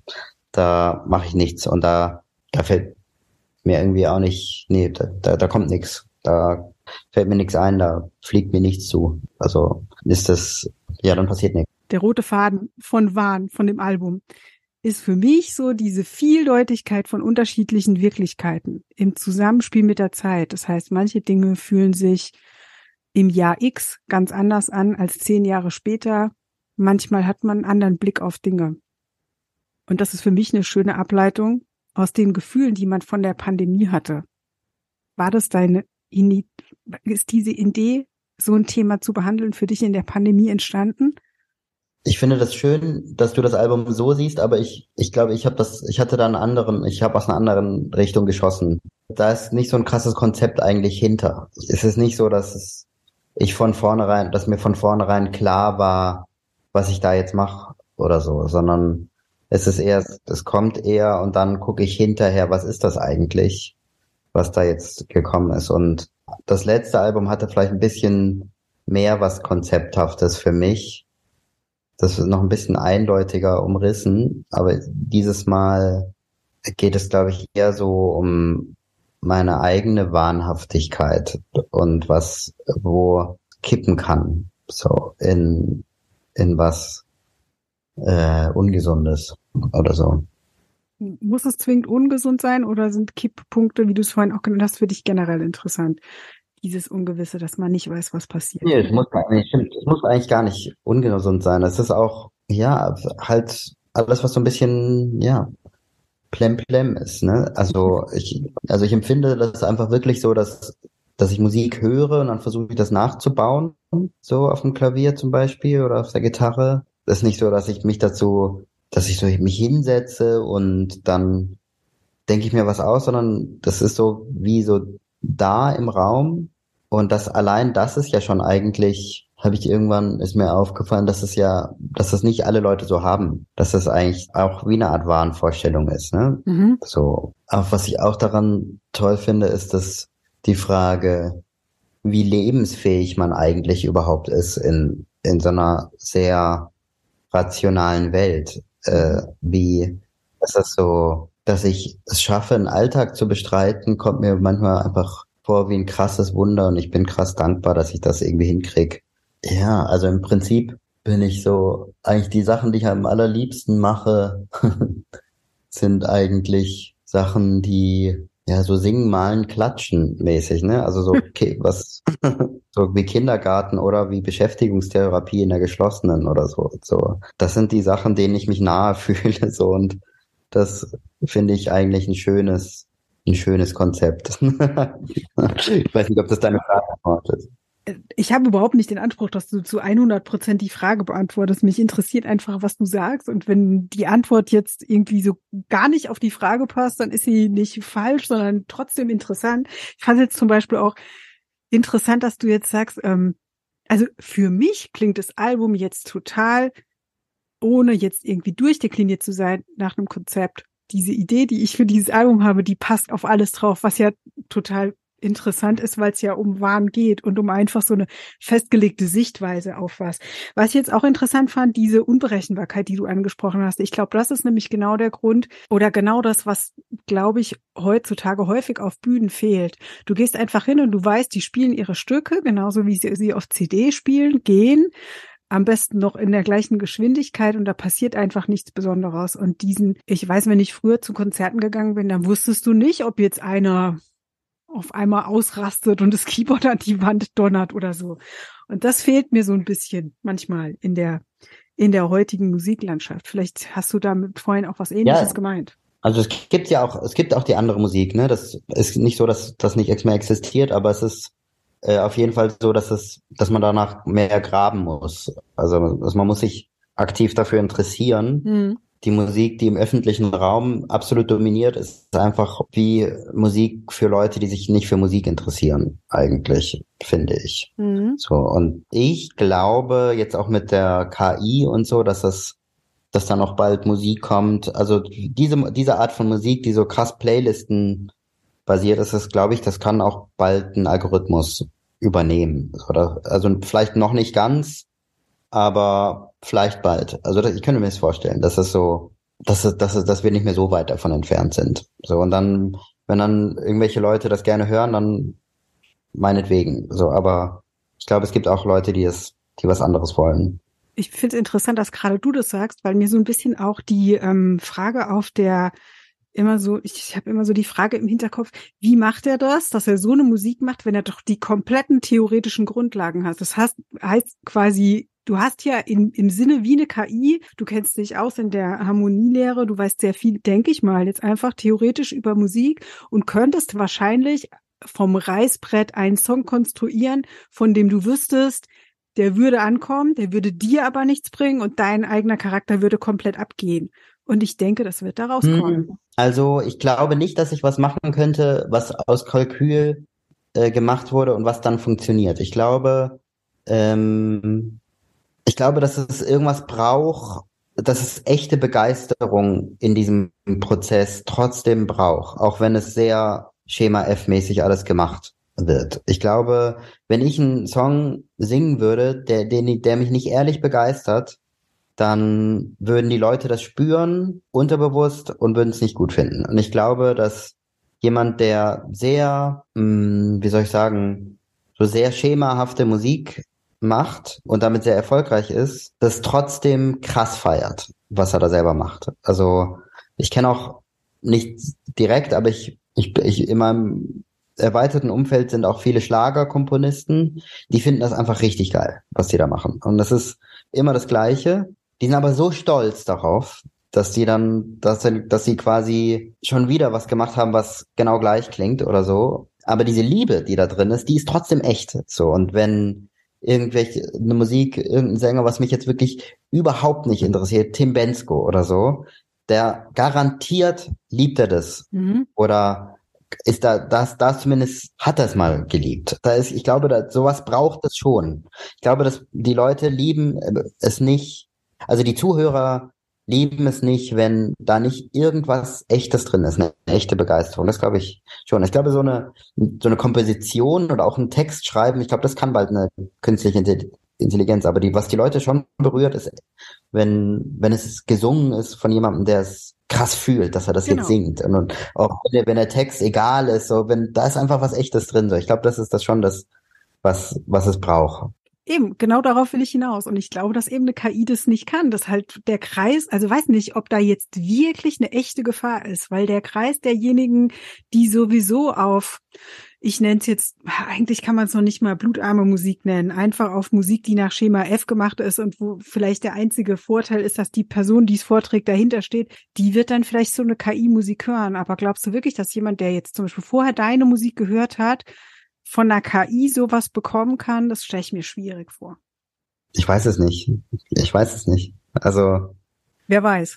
da mache ich nichts und da, da fällt mir irgendwie auch nicht, nee, da, da, da kommt nichts. Da fällt mir nichts ein, da fliegt mir nichts zu. Also ist das, ja, dann passiert nichts. Der rote Faden von Wahn, von dem Album, ist für mich so diese Vieldeutigkeit von unterschiedlichen Wirklichkeiten im Zusammenspiel mit der Zeit. Das heißt, manche Dinge fühlen sich im Jahr X ganz anders an als zehn Jahre später. Manchmal hat man einen anderen Blick auf Dinge. Und das ist für mich eine schöne Ableitung aus den Gefühlen, die man von der Pandemie hatte. War das deine, ist diese Idee, so ein Thema zu behandeln, für dich in der Pandemie entstanden? ich finde das schön, dass du das Album so siehst, aber ich, ich glaube, ich habe das, ich hatte da einen anderen, ich habe aus einer anderen Richtung geschossen. Da ist nicht so ein krasses Konzept eigentlich hinter. Es ist nicht so, dass es, ich von vornherein, dass mir von vornherein klar war, was ich da jetzt mache oder so, sondern es ist eher, es kommt eher und dann gucke ich hinterher, was ist das eigentlich, was da jetzt gekommen ist. Und das letzte Album hatte vielleicht ein bisschen mehr was Konzepthaftes für mich. Das ist noch ein bisschen eindeutiger umrissen, aber dieses Mal geht es, glaube ich, eher so um meine eigene Wahnhaftigkeit und was, wo kippen kann, so in, in was äh, Ungesundes oder so. Muss es zwingend ungesund sein oder sind Kipppunkte, wie du es vorhin auch genannt hast, für dich generell interessant? Dieses Ungewisse, dass man nicht weiß, was passiert. Nee, es muss, nee, stimmt, es muss eigentlich gar nicht ungesund sein. Es ist auch, ja, halt alles, was so ein bisschen, ja, Plemplem ist, ne? Also ich, also ich empfinde das einfach wirklich so, dass, dass ich Musik höre und dann versuche ich das nachzubauen, so auf dem Klavier zum Beispiel oder auf der Gitarre. Das ist nicht so, dass ich mich dazu, dass ich so mich hinsetze und dann denke ich mir was aus, sondern das ist so wie so da im Raum und das allein, das ist ja schon eigentlich, habe ich irgendwann, ist mir aufgefallen, dass es ja, dass das nicht alle Leute so haben, dass das eigentlich auch wie eine Art Wahnvorstellung ist, ne? Mhm. So. Aber was ich auch daran toll finde, ist, dass die Frage, wie lebensfähig man eigentlich überhaupt ist in, in so einer sehr rationalen Welt, äh, wie, ist das so, dass ich es schaffe, einen Alltag zu bestreiten, kommt mir manchmal einfach vor wie ein krasses Wunder und ich bin krass dankbar, dass ich das irgendwie hinkriege. Ja, also im Prinzip bin ich so, eigentlich die Sachen, die ich am allerliebsten mache, sind eigentlich Sachen, die ja so singen, malen, klatschen mäßig, ne? Also so okay, was so wie Kindergarten oder wie Beschäftigungstherapie in der geschlossenen oder so. So, das sind die Sachen, denen ich mich nahe fühle, so und das finde ich eigentlich ein schönes, ein schönes Konzept. Ich weiß nicht, ob das deine Frage beantwortet. Ich habe überhaupt nicht den Anspruch, dass du zu hundert Prozent die Frage beantwortest. Mich interessiert einfach, was du sagst. Und wenn die Antwort jetzt irgendwie so gar nicht auf die Frage passt, dann ist sie nicht falsch, sondern trotzdem interessant. Ich fand jetzt zum Beispiel auch interessant, dass du jetzt sagst, ähm, also für mich klingt das Album jetzt total, ohne jetzt irgendwie durchdekliniert zu sein, nach einem Konzept. Diese Idee, die ich für dieses Album habe, die passt auf alles drauf, was ja total interessant ist, weil es ja um Wahn geht und um einfach so eine festgelegte Sichtweise auf was. Was ich jetzt auch interessant fand, diese Unberechenbarkeit, die du angesprochen hast. Ich glaube, das ist nämlich genau der Grund oder genau das, was, glaube ich, heutzutage häufig auf Bühnen fehlt. Du gehst einfach hin und du weißt, die spielen ihre Stücke, genauso wie sie sie auf C D spielen, gehen, am besten noch in der gleichen Geschwindigkeit und da passiert einfach nichts Besonderes. Und diesen, ich weiß, wenn ich früher zu Konzerten gegangen bin, dann wusstest du nicht, ob jetzt einer auf einmal ausrastet und das Keyboard an die Wand donnert oder so. Und das fehlt mir so ein bisschen manchmal in der in der heutigen Musiklandschaft. Vielleicht hast du damit vorhin auch was Ähnliches Ja, gemeint. also es gibt ja auch, es gibt auch die andere Musik, ne? Das ist nicht so, dass das nicht mehr existiert, aber es ist äh, auf jeden Fall so, dass es, dass man danach mehr graben muss. Also, also man muss sich aktiv dafür interessieren. Hm. Die Musik, die im öffentlichen Raum absolut dominiert, ist einfach wie Musik für Leute, die sich nicht für Musik interessieren, eigentlich, finde ich. Mhm. So, und ich glaube jetzt auch mit der K I und so, dass das, dass da noch bald Musik kommt. Also diese, diese Art von Musik, die so krass Playlisten basiert ist, ist, glaube ich, das kann auch bald ein Algorithmus übernehmen. Oder, also vielleicht noch nicht ganz, aber vielleicht bald. Also das, ich könnte mir das vorstellen, dass es so, dass es, dass es, dass wir nicht mehr so weit davon entfernt sind. So, und dann, wenn dann irgendwelche Leute das gerne hören, dann meinetwegen. So, aber ich glaube, es gibt auch Leute, die es, die was anderes wollen. Ich finde es interessant, dass gerade du das sagst, weil mir so ein bisschen auch die ähm, Frage auf der immer so, ich, ich habe immer so die Frage im Hinterkopf, wie macht er das, dass er so eine Musik macht, wenn er doch die kompletten theoretischen Grundlagen hat? Das heißt, heißt quasi, du hast ja in, im Sinne wie eine K I, du kennst dich aus in der Harmonielehre, du weißt sehr viel, denke ich mal, jetzt einfach theoretisch über Musik und könntest wahrscheinlich vom Reißbrett einen Song konstruieren, von dem du wüsstest, der würde ankommen, der würde dir aber nichts bringen und dein eigener Charakter würde komplett abgehen. Und ich denke, das wird da rauskommen. Hm, Also ich glaube nicht, dass ich was machen könnte, was aus Kalkül äh, gemacht wurde und was dann funktioniert. Ich glaube, ähm, ich glaube, dass es irgendwas braucht, dass es echte Begeisterung in diesem Prozess trotzdem braucht, auch wenn es sehr Schema F-mäßig alles gemacht wird. Ich glaube, wenn ich einen Song singen würde, der, den, der mich nicht ehrlich begeistert, dann würden die Leute das spüren, unterbewusst, und würden es nicht gut finden. Und ich glaube, dass jemand, der sehr, mh, wie soll ich sagen, so sehr schemahafte Musik macht und damit sehr erfolgreich ist, das trotzdem krass feiert, was er da selber macht. Also ich kenne auch nicht direkt, aber ich, ich, ich in meinem erweiterten Umfeld sind auch viele Schlagerkomponisten, die finden das einfach richtig geil, was die da machen. Und das ist immer das Gleiche. Die sind aber so stolz darauf, dass die dann, dass, sie- dass sie quasi schon wieder was gemacht haben, was genau gleich klingt oder so. Aber diese Liebe, die da drin ist, die ist trotzdem echt. So. Und wenn irgendwelche, eine Musik, irgendein Sänger, was mich jetzt wirklich überhaupt nicht interessiert, Tim Bendzko oder so, der garantiert liebt er das. Mhm. Oder ist da, das, das zumindest hat er es mal geliebt. Da ist, ich glaube, da, sowas braucht es schon. Ich glaube, dass die Leute lieben es nicht, also die Zuhörer lieben es nicht, wenn da nicht irgendwas Echtes drin ist, eine echte Begeisterung. Das glaube ich schon. Ich glaube, so eine, so eine Komposition oder auch einen Text schreiben, ich glaube, das kann bald eine künstliche Intelli- Intelligenz. Aber die, was die Leute schon berührt, ist, wenn, wenn es gesungen ist von jemandem, der es krass fühlt, dass er das Genau. jetzt singt. Und, und auch wenn der, wenn der Text egal ist, so, wenn, da ist einfach was Echtes drin, so. Ich glaube, das ist das schon das, was, was es braucht. Eben, genau darauf will ich hinaus. Und ich glaube, dass eben eine K I das nicht kann, dass halt der Kreis, also weiß nicht, ob da jetzt wirklich eine echte Gefahr ist, weil der Kreis derjenigen, die sowieso auf, ich nenne es jetzt, eigentlich kann man es noch nicht mal blutarme Musik nennen, einfach auf Musik, die nach Schema F gemacht ist und wo vielleicht der einzige Vorteil ist, dass die Person, die es vorträgt, dahinter steht, die wird dann vielleicht so eine K I-Musik hören. Aber glaubst du wirklich, dass jemand, der jetzt zum Beispiel vorher deine Musik gehört hat, von einer K I sowas bekommen kann? Das stelle ich mir schwierig vor. Ich weiß es nicht. Ich weiß es nicht. Also, Wer weiß,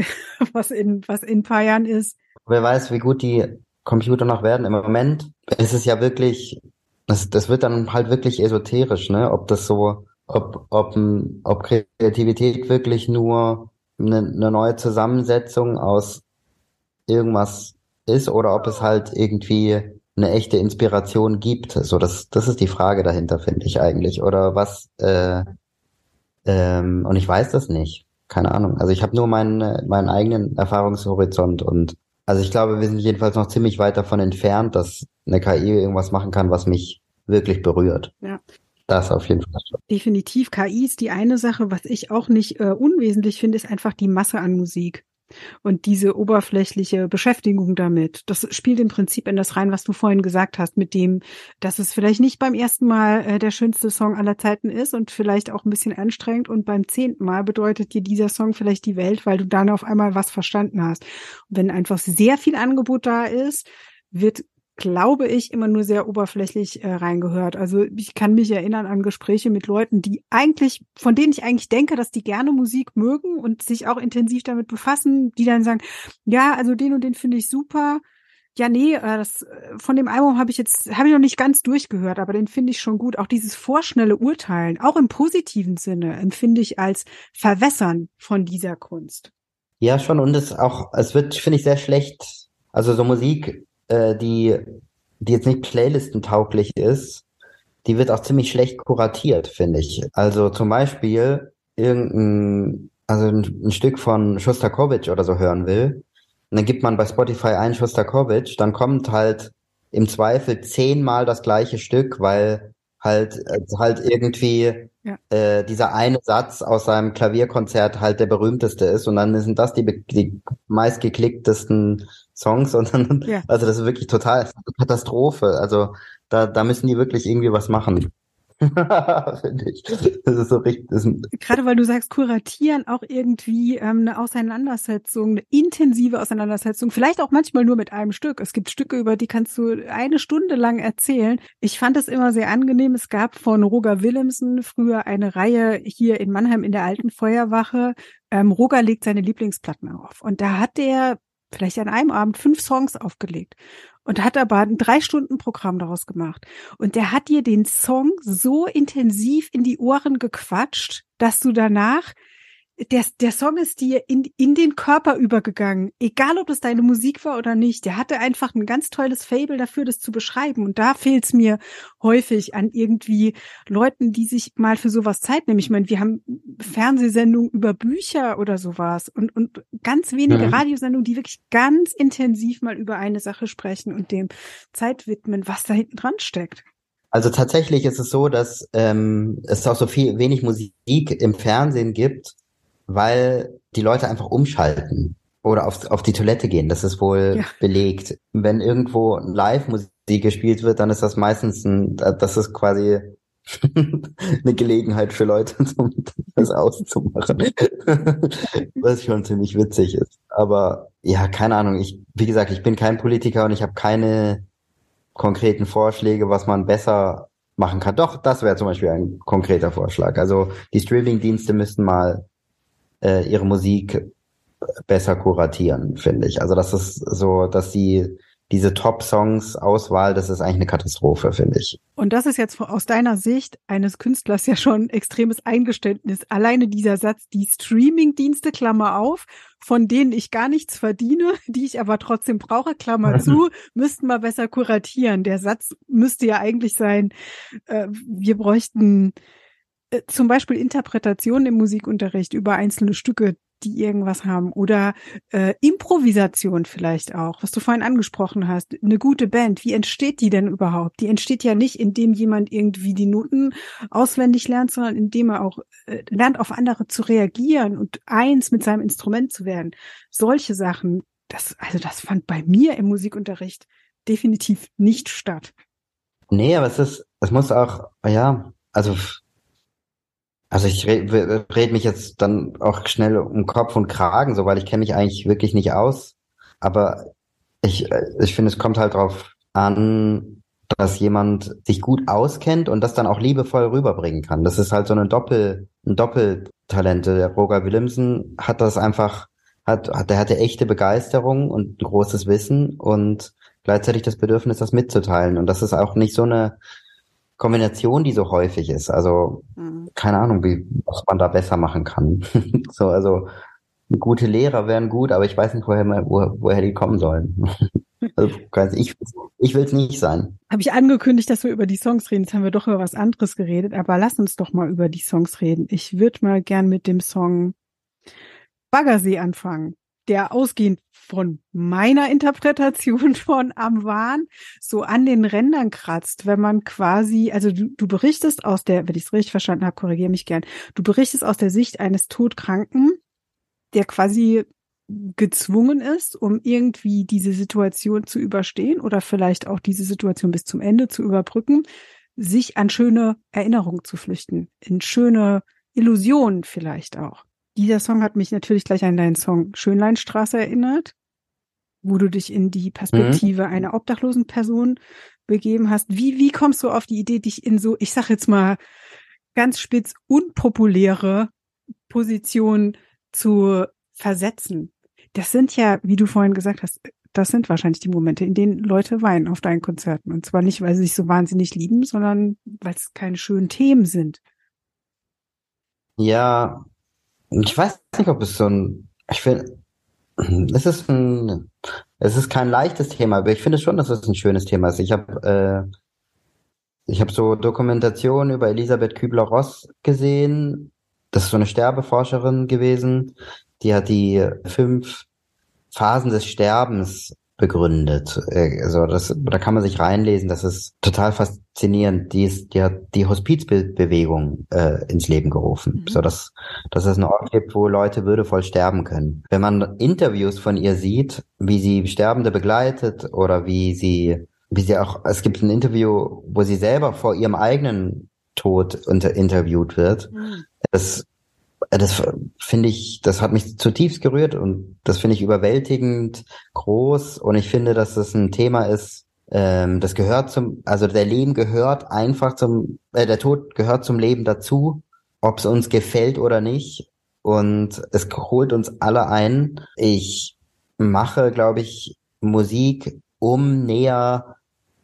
was in, was in ein paar Jahren ist. wer weiß, wie gut die Computer noch werden. Im Moment ist es ja wirklich, das, das wird dann halt wirklich esoterisch, ne? Ob das so, ob, ob, ein- ob Kreativität wirklich nur eine, eine neue Zusammensetzung aus irgendwas ist oder ob es halt irgendwie eine echte Inspiration gibt. So, das, das ist die Frage dahinter, finde ich eigentlich. Oder was, äh, ähm, und ich weiß das nicht. Keine Ahnung. Also ich habe nur meinen, meinen eigenen Erfahrungshorizont und also ich glaube, wir sind jedenfalls noch ziemlich weit davon entfernt, dass eine K I irgendwas machen kann, was mich wirklich berührt. Ja. Das auf jeden Fall schon. Definitiv. K I ist die eine Sache. Was ich auch nicht äh, unwesentlich finde, ist einfach die Masse an Musik. Und diese oberflächliche Beschäftigung damit, das spielt im Prinzip in das rein, was du vorhin gesagt hast, mit dem, dass es vielleicht nicht beim ersten Mal äh, der schönste Song aller Zeiten ist und vielleicht auch ein bisschen anstrengend und beim zehnten Mal bedeutet dir dieser Song vielleicht die Welt, weil du dann auf einmal was verstanden hast. Und wenn einfach sehr viel Angebot da ist, wird, glaube ich, immer nur sehr oberflächlich äh, reingehört. Also ich kann mich erinnern an Gespräche mit Leuten, die eigentlich, von denen ich eigentlich denke, dass die gerne Musik mögen und sich auch intensiv damit befassen, die dann sagen, ja, also den und den finde ich super. Ja, nee, äh, das, äh, von dem Album habe ich jetzt, habe ich noch nicht ganz durchgehört, aber den finde ich schon gut. Auch dieses vorschnelle Urteilen, auch im positiven Sinne, empfinde ich als Verwässern von dieser Kunst. Ja, schon. Und es auch, es wird, finde ich, sehr schlecht. Also so Musik, äh, die, die jetzt nicht Playlisten-tauglich ist, die wird auch ziemlich schlecht kuratiert, finde ich. Also zum Beispiel irgendein, also ein, ein Stück von Schostakowitsch oder so hören will, und dann gibt man bei Spotify ein Schostakowitsch, dann kommt halt im Zweifel zehnmal das gleiche Stück, weil halt äh, halt irgendwie Ja. äh, dieser eine Satz aus seinem Klavierkonzert halt der berühmteste ist und dann sind das die, be- die meistgeklicktesten Songs und dann, Ja. also das ist wirklich total Katastrophe. Also da, da müssen die wirklich irgendwie was machen. Finde ich. Das ist so richtig. Das ist, Gerade weil du sagst, kuratieren auch irgendwie ähm, eine Auseinandersetzung, eine intensive Auseinandersetzung, vielleicht auch manchmal nur mit einem Stück. Es gibt Stücke, über die kannst du eine Stunde lang erzählen. Ich fand es immer sehr angenehm. Es gab von Roger Willemsen früher eine Reihe hier in Mannheim in der Alten Feuerwache. Ähm, Roger legt seine Lieblingsplatten auf. Und da hat der vielleicht an einem Abend fünf Songs aufgelegt und hat aber ein Drei-Stunden-Programm daraus gemacht. Und der hat dir den Song so intensiv in die Ohren gequatscht, dass du danach, der, der Song ist dir in, in den Körper übergegangen, egal ob es deine Musik war oder nicht. Der hatte einfach ein ganz tolles Faible dafür, das zu beschreiben. Und da fehlt es mir häufig an irgendwie Leuten, die sich mal für sowas Zeit nehmen. Ich meine, wir haben Fernsehsendungen über Bücher oder sowas und, und ganz wenige mhm. Radiosendungen, die wirklich ganz intensiv mal über eine Sache sprechen und dem Zeit widmen, was da hinten dran steckt. Also tatsächlich ist es so, dass ähm, es auch so viel wenig Musik im Fernsehen gibt, weil die Leute einfach umschalten oder auf, auf die Toilette gehen. Das ist wohl Ja. belegt. Wenn irgendwo Live-Musik gespielt wird, dann ist das meistens ein, das ist quasi eine Gelegenheit für Leute, um das auszumachen. Was schon ziemlich witzig ist. Aber ja, keine Ahnung. Ich, wie gesagt, ich bin kein Politiker und ich habe keine konkreten Vorschläge, was man besser machen kann. Doch, das wäre zum Beispiel ein konkreter Vorschlag. Also die Streaming-Dienste müssten mal äh, ihre Musik besser kuratieren, finde ich. Also das ist so, dass die diese Top-Songs-Auswahl, das ist eigentlich eine Katastrophe, finde ich. Und das ist jetzt aus deiner Sicht eines Künstlers ja schon ein extremes Eingeständnis. Alleine dieser Satz, die Streaming-Dienste, Klammer auf, von denen ich gar nichts verdiene, die ich aber trotzdem brauche, Klammer zu, müssten wir besser kuratieren. Der Satz müsste ja eigentlich sein, äh, wir bräuchten äh, zum Beispiel Interpretationen im Musikunterricht über einzelne Stücke, die irgendwas haben, oder äh, Improvisation vielleicht auch, was du vorhin angesprochen hast. Eine gute Band, wie entsteht die denn überhaupt? Die entsteht ja nicht, indem jemand irgendwie die Noten auswendig lernt, sondern indem er auch äh, lernt, auf andere zu reagieren und eins mit seinem Instrument zu werden. Solche Sachen, das, also das fand bei mir im Musikunterricht definitiv nicht statt. Nee, aber es ist, es muss auch, ja, also Also ich rede red mich jetzt dann auch schnell um Kopf und Kragen, so, weil ich kenne mich eigentlich wirklich nicht aus. Aber ich, ich finde, es kommt halt drauf an, dass jemand sich gut auskennt und das dann auch liebevoll rüberbringen kann. Das ist halt so eine Doppel, ein Doppeltalent. Der Roger Willemsen hat das einfach, hat, hat, der hatte echte Begeisterung und ein großes Wissen und gleichzeitig das Bedürfnis, das mitzuteilen. Und das ist auch nicht so eine Kombination, die so häufig ist. Also Mhm. keine Ahnung, wie was man da besser machen kann. So, also gute Lehrer wären gut, aber ich weiß nicht, woher wo, woher die kommen sollen. Also, ich ich will es nicht sein. Habe ich angekündigt, dass wir über die Songs reden. Jetzt haben wir doch über was anderes geredet, aber lass uns doch mal über die Songs reden. Ich würde mal gern mit dem Song Baggersee anfangen, der ausgehend von meiner Interpretation von Am Wahn so an den Rändern kratzt, wenn man quasi, also du, du berichtest aus der, wenn ich es richtig verstanden habe, korrigiere mich gern, du berichtest aus der Sicht eines Todkranken, der quasi gezwungen ist, um irgendwie diese Situation zu überstehen oder vielleicht auch diese Situation bis zum Ende zu überbrücken, sich an schöne Erinnerungen zu flüchten, in schöne Illusionen vielleicht auch. Dieser Song hat mich natürlich gleich an deinen Song Schönleinstraße erinnert, wo du dich in die Perspektive Mhm. einer obdachlosen Person begeben hast. Wie, wie kommst du auf die Idee, dich in so, ich sag jetzt mal, ganz spitz unpopuläre Positionen zu versetzen? Das sind ja, wie du vorhin gesagt hast, das sind wahrscheinlich die Momente, in denen Leute weinen auf deinen Konzerten. Und zwar nicht, weil sie sich so wahnsinnig lieben, sondern weil es keine schönen Themen sind. Ja, ich weiß nicht, ob es so ein, ich finde, es ist ein, es ist kein leichtes Thema, aber ich finde schon, dass es ein schönes Thema ist. Ich habe, äh, ich habe so Dokumentationen über Elisabeth Kübler-Ross gesehen. Das ist so eine Sterbeforscherin gewesen. Die hat die fünf Phasen des Sterbens begründet. Äh, Also das, da kann man sich reinlesen. Das ist total faszinierend. Die ist, die hat die Hospizbewegung äh, ins Leben gerufen, Mhm. so dass, dass es einen Ort gibt, wo Leute würdevoll sterben können. Wenn man Interviews von ihr sieht, wie sie Sterbende begleitet oder wie sie, wie sie auch, es gibt ein Interview, wo sie selber vor ihrem eigenen Tod unter, interviewt wird. Mhm. Das, das finde ich, das hat mich zutiefst gerührt und das finde ich überwältigend groß und ich finde, dass das ein Thema ist, ähm, das gehört zum, also der Leben gehört einfach zum, äh, der Tod gehört zum Leben dazu, ob es uns gefällt oder nicht und es holt uns alle ein. Ich mache, glaube ich, Musik, um näher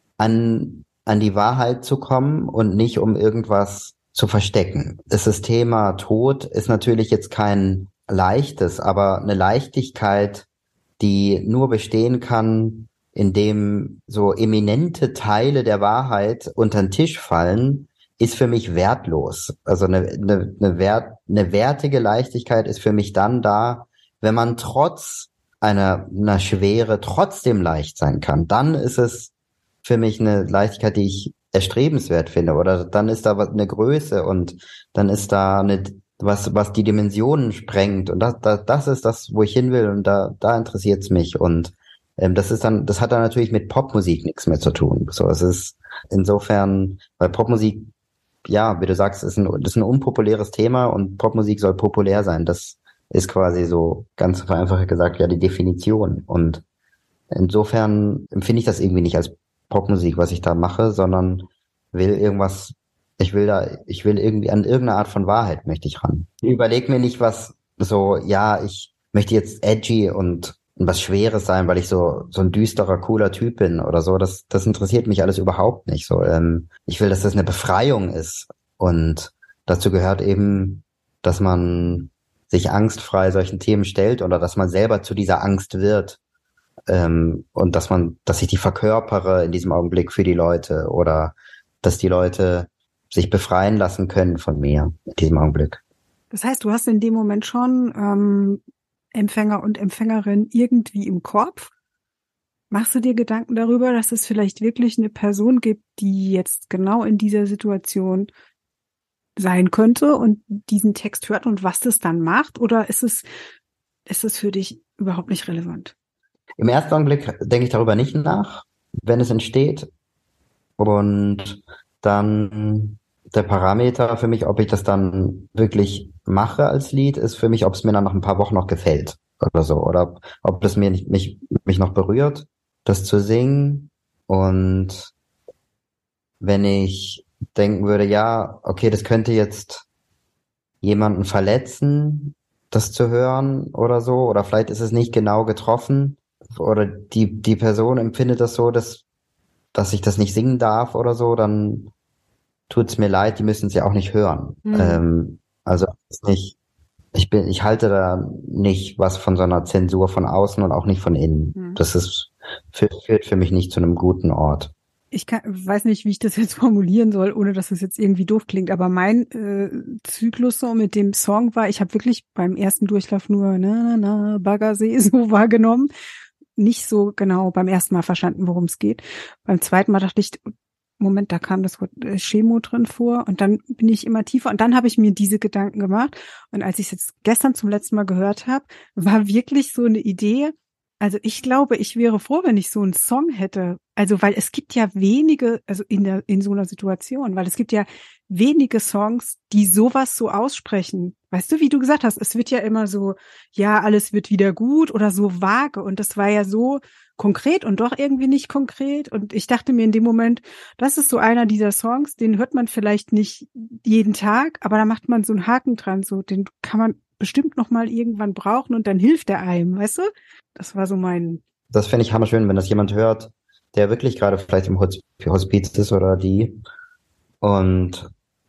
an an die Wahrheit zu kommen und nicht um irgendwas zu verstecken. Das Thema Tod ist natürlich jetzt kein leichtes, aber eine Leichtigkeit, die nur bestehen kann, indem so eminente Teile der Wahrheit unter den Tisch fallen, ist für mich wertlos. Also eine, eine, eine, Wert, eine wertige Leichtigkeit ist für mich dann da, wenn man trotz einer, einer Schwere trotzdem leicht sein kann. Dann ist es für mich eine Leichtigkeit, die ich erstrebenswert finde. Oder dann ist da was, eine Größe und dann ist da eine, was, was die Dimensionen sprengt. Und das, das, das ist das, wo ich hin will. Und da, da interessiert's mich. Und ähm, das ist dann, das hat dann natürlich mit Popmusik nichts mehr zu tun. So, es ist insofern, weil Popmusik, ja, wie du sagst, ist ein, das ist ein unpopuläres Thema und Popmusik soll populär sein. Das ist quasi so ganz vereinfacht gesagt ja die Definition. Und insofern empfinde ich das irgendwie nicht als Popmusik, was ich da mache, sondern will irgendwas, ich will da, ich will irgendwie an irgendeine Art von Wahrheit möchte ich ran. Ich überlege mir nicht was so, ja, ich möchte jetzt edgy und was Schweres sein, weil ich so so ein düsterer, cooler Typ bin oder so. Das das interessiert mich alles überhaupt nicht. So, ähm, ich will, dass das eine Befreiung ist und dazu gehört eben, dass man sich angstfrei solchen Themen stellt oder dass man selber zu dieser Angst wird. Ähm, und dass man, dass ich die verkörpere in diesem Augenblick für die Leute oder dass die Leute sich befreien lassen können von mir in diesem Augenblick. Das heißt, du hast in dem Moment schon ähm, Empfänger und Empfängerin irgendwie im Kopf. Machst du dir Gedanken darüber, dass es vielleicht wirklich eine Person gibt, die jetzt genau in dieser Situation sein könnte und diesen Text hört und was das dann macht? Oder ist es, ist es für dich überhaupt nicht relevant? Im ersten Augenblick denke ich darüber nicht nach, wenn es entsteht. Und dann der Parameter für mich, ob ich das dann wirklich mache als Lied, ist für mich, ob es mir dann nach ein paar Wochen noch gefällt oder so. Oder ob, ob das mir nicht, mich, mich noch berührt, das zu singen. Und wenn ich denken würde, ja, okay, das könnte jetzt jemanden verletzen, das zu hören oder so. Oder vielleicht ist es nicht genau getroffen. Oder die die Person empfindet das so, dass dass ich das nicht singen darf oder so, dann tut's mir leid, die müssen es ja auch nicht hören. Mhm. Ähm, also ist nicht, ich bin, ich halte da nicht was von so einer Zensur von außen und auch nicht von innen. Mhm. Das ist führt, führt für mich nicht zu einem guten Ort. Ich kann, weiß nicht, wie ich das jetzt formulieren soll, ohne dass es jetzt irgendwie doof klingt, aber mein äh, Zyklus so mit dem Song war, ich habe wirklich beim ersten Durchlauf nur na na na Baggersee so wahrgenommen. Nicht so genau beim ersten Mal verstanden, worum es geht. Beim zweiten Mal dachte ich, Moment, da kam das Wort Chemo drin vor und dann bin ich immer tiefer und dann habe ich mir diese Gedanken gemacht und als ich es jetzt gestern zum letzten Mal gehört habe, war wirklich so eine Idee, also ich glaube, ich wäre froh, wenn ich so einen Song hätte, also weil es gibt ja wenige, also in der in so einer Situation, weil es gibt ja wenige Songs, die sowas so aussprechen. Weißt du, wie du gesagt hast, es wird ja immer so, ja, alles wird wieder gut oder so vage und das war ja so konkret und doch irgendwie nicht konkret und ich dachte mir in dem Moment, das ist so einer dieser Songs, den hört man vielleicht nicht jeden Tag, aber da macht man so einen Haken dran, so den kann man bestimmt noch mal irgendwann brauchen und dann hilft er einem, weißt du? Das war so mein... Das finde ich hammerschön, wenn das jemand hört, der wirklich gerade vielleicht im Hospiz ist oder die und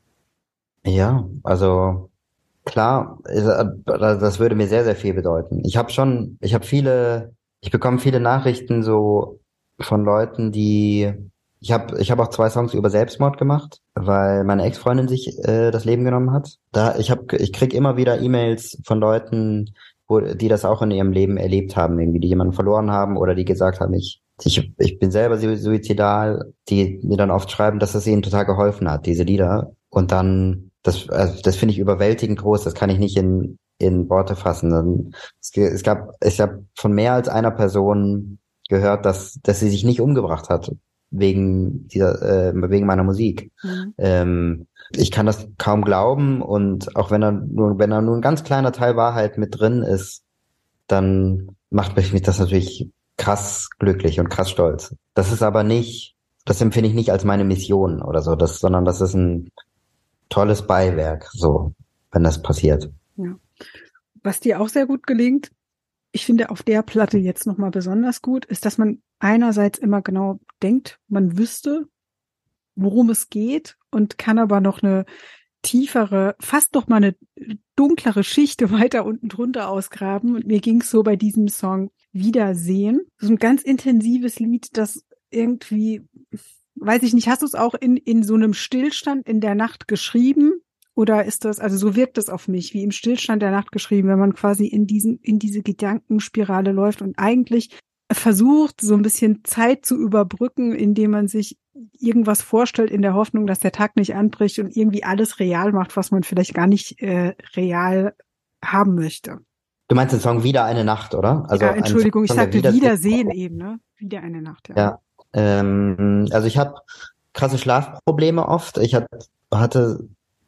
ja, also klar, das würde mir sehr, sehr viel bedeuten. Ich habe schon, ich habe viele, ich bekomme viele Nachrichten so von Leuten, die, ich habe, ich habe auch zwei Songs über Selbstmord gemacht, weil meine Ex-Freundin sich äh, das Leben genommen hat. Da, ich habe, ich krieg immer wieder E-Mails von Leuten, wo, die das auch in ihrem Leben erlebt haben, irgendwie, die jemanden verloren haben oder die gesagt haben, ich, ich, ich bin selber suizidal, die mir dann oft schreiben, dass es ihnen total geholfen hat, diese Lieder. Und dann Das, also das finde ich überwältigend groß. Das kann ich nicht in in Worte fassen. Es, es gab, ich habe von mehr als einer Person gehört, dass dass sie sich nicht umgebracht hat, wegen dieser, äh, wegen meiner Musik. Mhm. Ähm, ich kann das kaum glauben und auch wenn da nur, wenn da nur ein ganz kleiner Teil Wahrheit mit drin ist, dann macht mich das natürlich krass glücklich und krass stolz. Das ist aber nicht, das empfinde ich nicht als meine Mission oder so, das, sondern das ist ein tolles Beiwerk, so, wenn das passiert. Ja. Was dir auch sehr gut gelingt, ich finde auf der Platte jetzt nochmal besonders gut, ist, dass man einerseits immer genau denkt, man wüsste, worum es geht und kann aber noch eine tiefere, fast noch mal eine dunklere Schichte weiter unten drunter ausgraben. Und mir ging es so bei diesem Song Wiedersehen. So ein ganz intensives Lied, das irgendwie, weiß ich nicht, hast du es auch in in so einem Stillstand in der Nacht geschrieben? Oder ist das, also so wirkt es auf mich, wie im Stillstand der Nacht geschrieben, wenn man quasi in diesen in diese Gedankenspirale läuft und eigentlich versucht, so ein bisschen Zeit zu überbrücken, indem man sich irgendwas vorstellt in der Hoffnung, dass der Tag nicht anbricht und irgendwie alles real macht, was man vielleicht gar nicht äh, real haben möchte. Du meinst den Song Wieder eine Nacht, oder? Also ja, Entschuldigung, Song, ich sagte Wiedersehen, Wiedersehen eben, ne? Wieder eine Nacht, ja. Ja, ähm, also ich habe krasse Schlafprobleme oft. Ich hat, hatte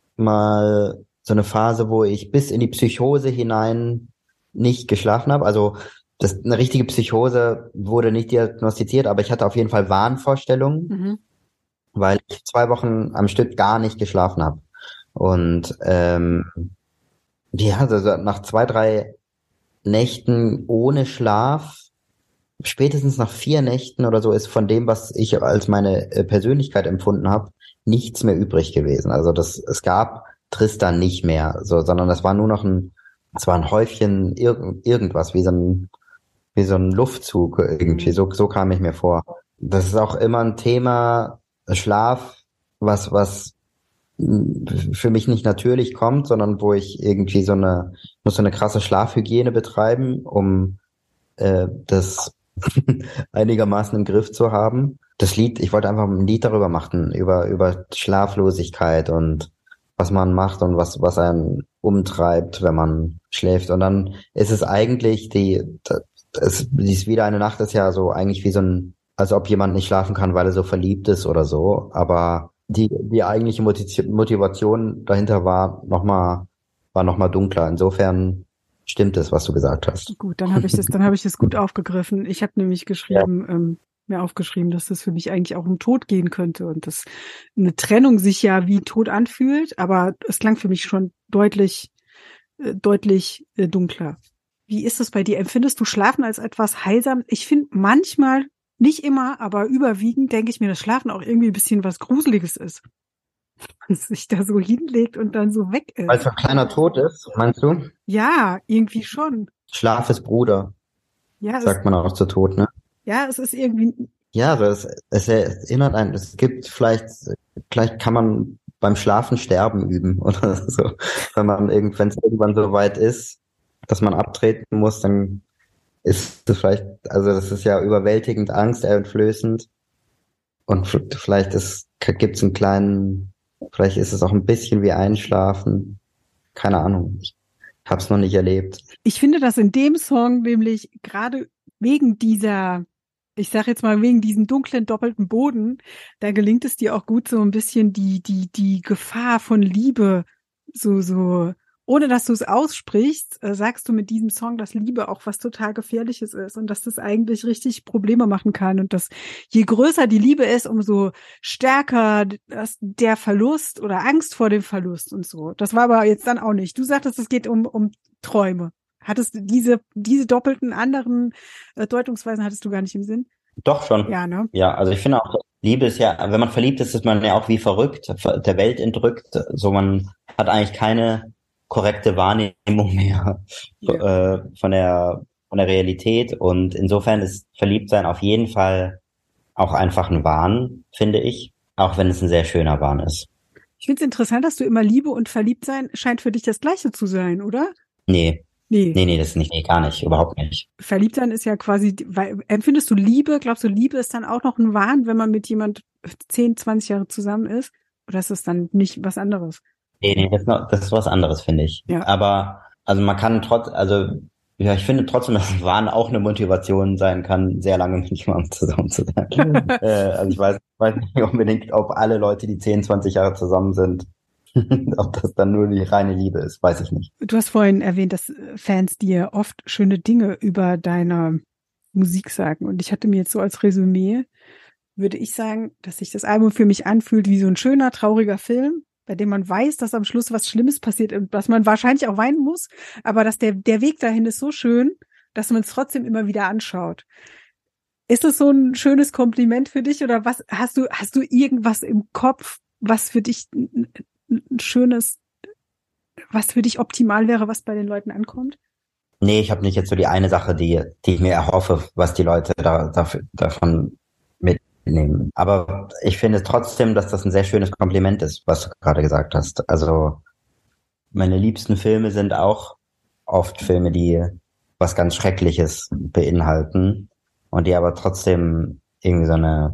mal so eine Phase, wo ich bis in die Psychose hinein nicht geschlafen habe. Also das, eine richtige Psychose wurde nicht diagnostiziert, aber ich hatte auf jeden Fall Wahnvorstellungen, mhm. weil ich zwei Wochen am Stück gar nicht geschlafen habe. Und ähm, ja, also nach zwei, drei Nächten ohne Schlaf, spätestens nach vier Nächten oder so, ist von dem, was ich als meine Persönlichkeit empfunden habe, nichts mehr übrig gewesen. Also das, es gab Tristan nicht mehr, so, sondern das war nur noch ein, es war ein Häufchen irgend, irgendwas, wie so ein, wie so ein Luftzug irgendwie. So, so kam ich mir vor. Das ist auch immer ein Thema, Schlaf, was, was für mich nicht natürlich kommt, sondern wo ich irgendwie so eine, muss so eine krasse Schlafhygiene betreiben, um äh, das einigermaßen im Griff zu haben. Das Lied, ich wollte einfach ein Lied darüber machen, über, über Schlaflosigkeit und was man macht und was, was einen umtreibt, wenn man schläft. Und dann ist es eigentlich die, es, dies Wieder eine Nacht ist ja so eigentlich wie so ein, als ob jemand nicht schlafen kann, weil er so verliebt ist oder so. Aber die, die eigentliche Motivation dahinter war nochmal, war nochmal dunkler. Insofern stimmt es, was du gesagt hast. Gut, dann habe ich das, dann habe ich das gut aufgegriffen. Ich habe nämlich geschrieben, ja. ähm, mir aufgeschrieben, dass das für mich eigentlich auch um Tod gehen könnte und dass eine Trennung sich ja wie Tod anfühlt, aber es klang für mich schon deutlich, äh, deutlich äh, dunkler. Wie ist das bei dir? Empfindest du Schlafen als etwas heilsam? Ich finde manchmal, nicht immer, aber überwiegend denke ich mir, dass Schlafen auch irgendwie ein bisschen was Gruseliges ist. Dass sich da so hinlegt und dann so weg ist. Weil es ein kleiner Tod ist, meinst du? Ja, irgendwie schon. Schlaf ist Bruder, ja, sagt man auch zu Tod, ne? Ja, es ist irgendwie... Ja, es, es erinnert einen, es gibt vielleicht, vielleicht kann man beim Schlafen sterben üben oder so. Wenn man irgend, wenn es irgendwann so weit ist, dass man abtreten muss, dann ist es vielleicht, also das ist ja überwältigend angsteinflößend und vielleicht ist, gibt's einen kleinen, vielleicht ist es auch ein bisschen wie Einschlafen. Keine Ahnung. Ich hab's noch nicht erlebt. Ich finde, dass in dem Song nämlich gerade wegen dieser, ich sag jetzt mal wegen diesem dunklen doppelten Boden, da gelingt es dir auch gut, so ein bisschen die die die Gefahr von Liebe so so ohne dass du es aussprichst, äh, sagst du mit diesem Song, dass Liebe auch was total Gefährliches ist und dass das eigentlich richtig Probleme machen kann und dass je größer die Liebe ist, umso stärker das, der Verlust oder Angst vor dem Verlust und so. Das war aber jetzt dann auch nicht. Du sagtest, es geht um um Träume. Hattest du diese diese doppelten anderen äh, Deutungsweisen hattest du gar nicht im Sinn? Doch schon. Ja, ne? Ja, also ich finde auch, Liebe ist ja, wenn man verliebt ist, ist man ja auch wie verrückt, der Welt entrückt. So, man hat eigentlich keine korrekte Wahrnehmung mehr ja. äh, von der von der Realität und insofern ist Verliebtsein auf jeden Fall auch einfach ein Wahn, finde ich, auch wenn es ein sehr schöner Wahn ist. Ich finde es interessant, dass du immer Liebe und Verliebtsein scheint für dich das Gleiche zu sein, oder? Nee. Nee. Nee, nee, das ist nicht, nee, gar nicht, überhaupt nicht. Verliebtsein ist ja quasi, weil, empfindest du Liebe, glaubst du, Liebe ist dann auch noch ein Wahn, wenn man mit jemand zehn, zwanzig Jahre zusammen ist? Oder ist das dann nicht was anderes? Nee, nee, das ist, noch, das ist was anderes, finde ich. Ja. Aber, also man kann trotz, also Ja, ich finde trotzdem, dass Wahn auch eine Motivation sein kann, sehr lange mit jemandem zusammen zu sein. äh, also ich weiß, weiß nicht unbedingt, ob alle Leute, die zehn, zwanzig Jahre zusammen sind, ob das dann nur die reine Liebe ist, weiß ich nicht. Du hast vorhin erwähnt, dass Fans dir oft schöne Dinge über deine Musik sagen. Und ich hatte mir jetzt so als Resümee, würde ich sagen, dass sich das Album für mich anfühlt wie so ein schöner, trauriger Film, bei dem man weiß, dass am Schluss was Schlimmes passiert und dass man wahrscheinlich auch weinen muss, aber dass der, der Weg dahin ist so schön, dass man es trotzdem immer wieder anschaut. Ist das so ein schönes Kompliment für dich oder was hast du, hast du irgendwas im Kopf, was für dich ein, ein schönes, was für dich optimal wäre, was bei den Leuten ankommt? Nee, ich habe nicht jetzt so die eine Sache, die, die ich mir erhoffe, was die Leute da, dafür, davon mitnehmen. Aber ich finde trotzdem, dass das ein sehr schönes Kompliment ist, was du gerade gesagt hast. Also meine liebsten Filme sind auch oft Filme, die was ganz Schreckliches beinhalten und die aber trotzdem irgendwie so eine,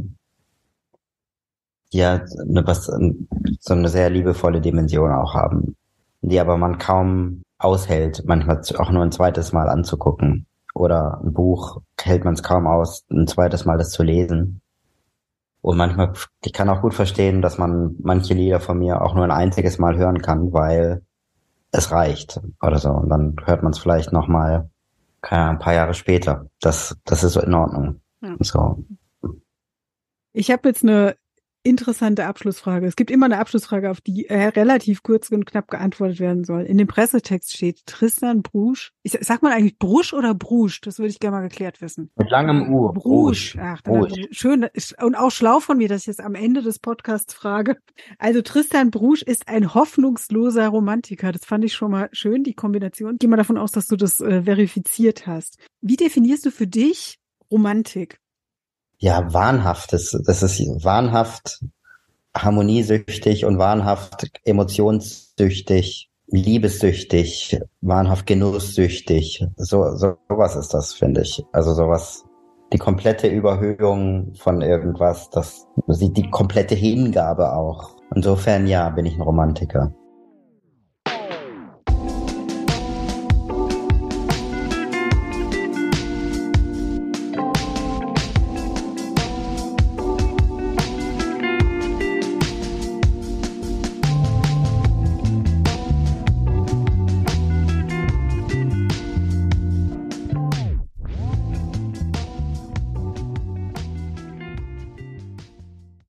ja, eine, was, so eine sehr liebevolle Dimension auch haben, die aber man kaum aushält, manchmal auch nur ein zweites Mal anzugucken. Oder ein Buch hält man es kaum aus, ein zweites Mal das zu lesen. Und manchmal, ich kann auch gut verstehen, dass man manche Lieder von mir auch nur ein einziges Mal hören kann, weil es reicht oder so. Und dann hört man es vielleicht nochmal ein paar Jahre später. Das, das ist so in Ordnung. Ja. So. Ich habe jetzt eine interessante Abschlussfrage. Es gibt immer eine Abschlussfrage, auf die äh, relativ kurz und knapp geantwortet werden soll. In dem Pressetext steht Tristan Brusch. Ich, sagt man eigentlich Brusch oder Brusch? Das würde ich gerne mal geklärt wissen. Mit langem U. Brusch. Ach, dann Brusch. Schön und auch schlau von mir, dass ich jetzt am Ende des Podcasts frage. Also Tristan Brusch ist ein hoffnungsloser Romantiker. Das fand ich schon mal schön, die Kombination. Geh mal davon aus, dass du das äh, verifiziert hast. Wie definierst du für dich Romantik? Ja, wahnhaftes. Das ist wahnhaft harmoniesüchtig und wahnhaft emotionssüchtig, liebessüchtig, wahnhaft genusssüchtig. So, so sowas ist das, finde ich. Also sowas, die komplette Überhöhung von irgendwas, das, die komplette Hingabe auch. Insofern, ja, bin ich ein Romantiker.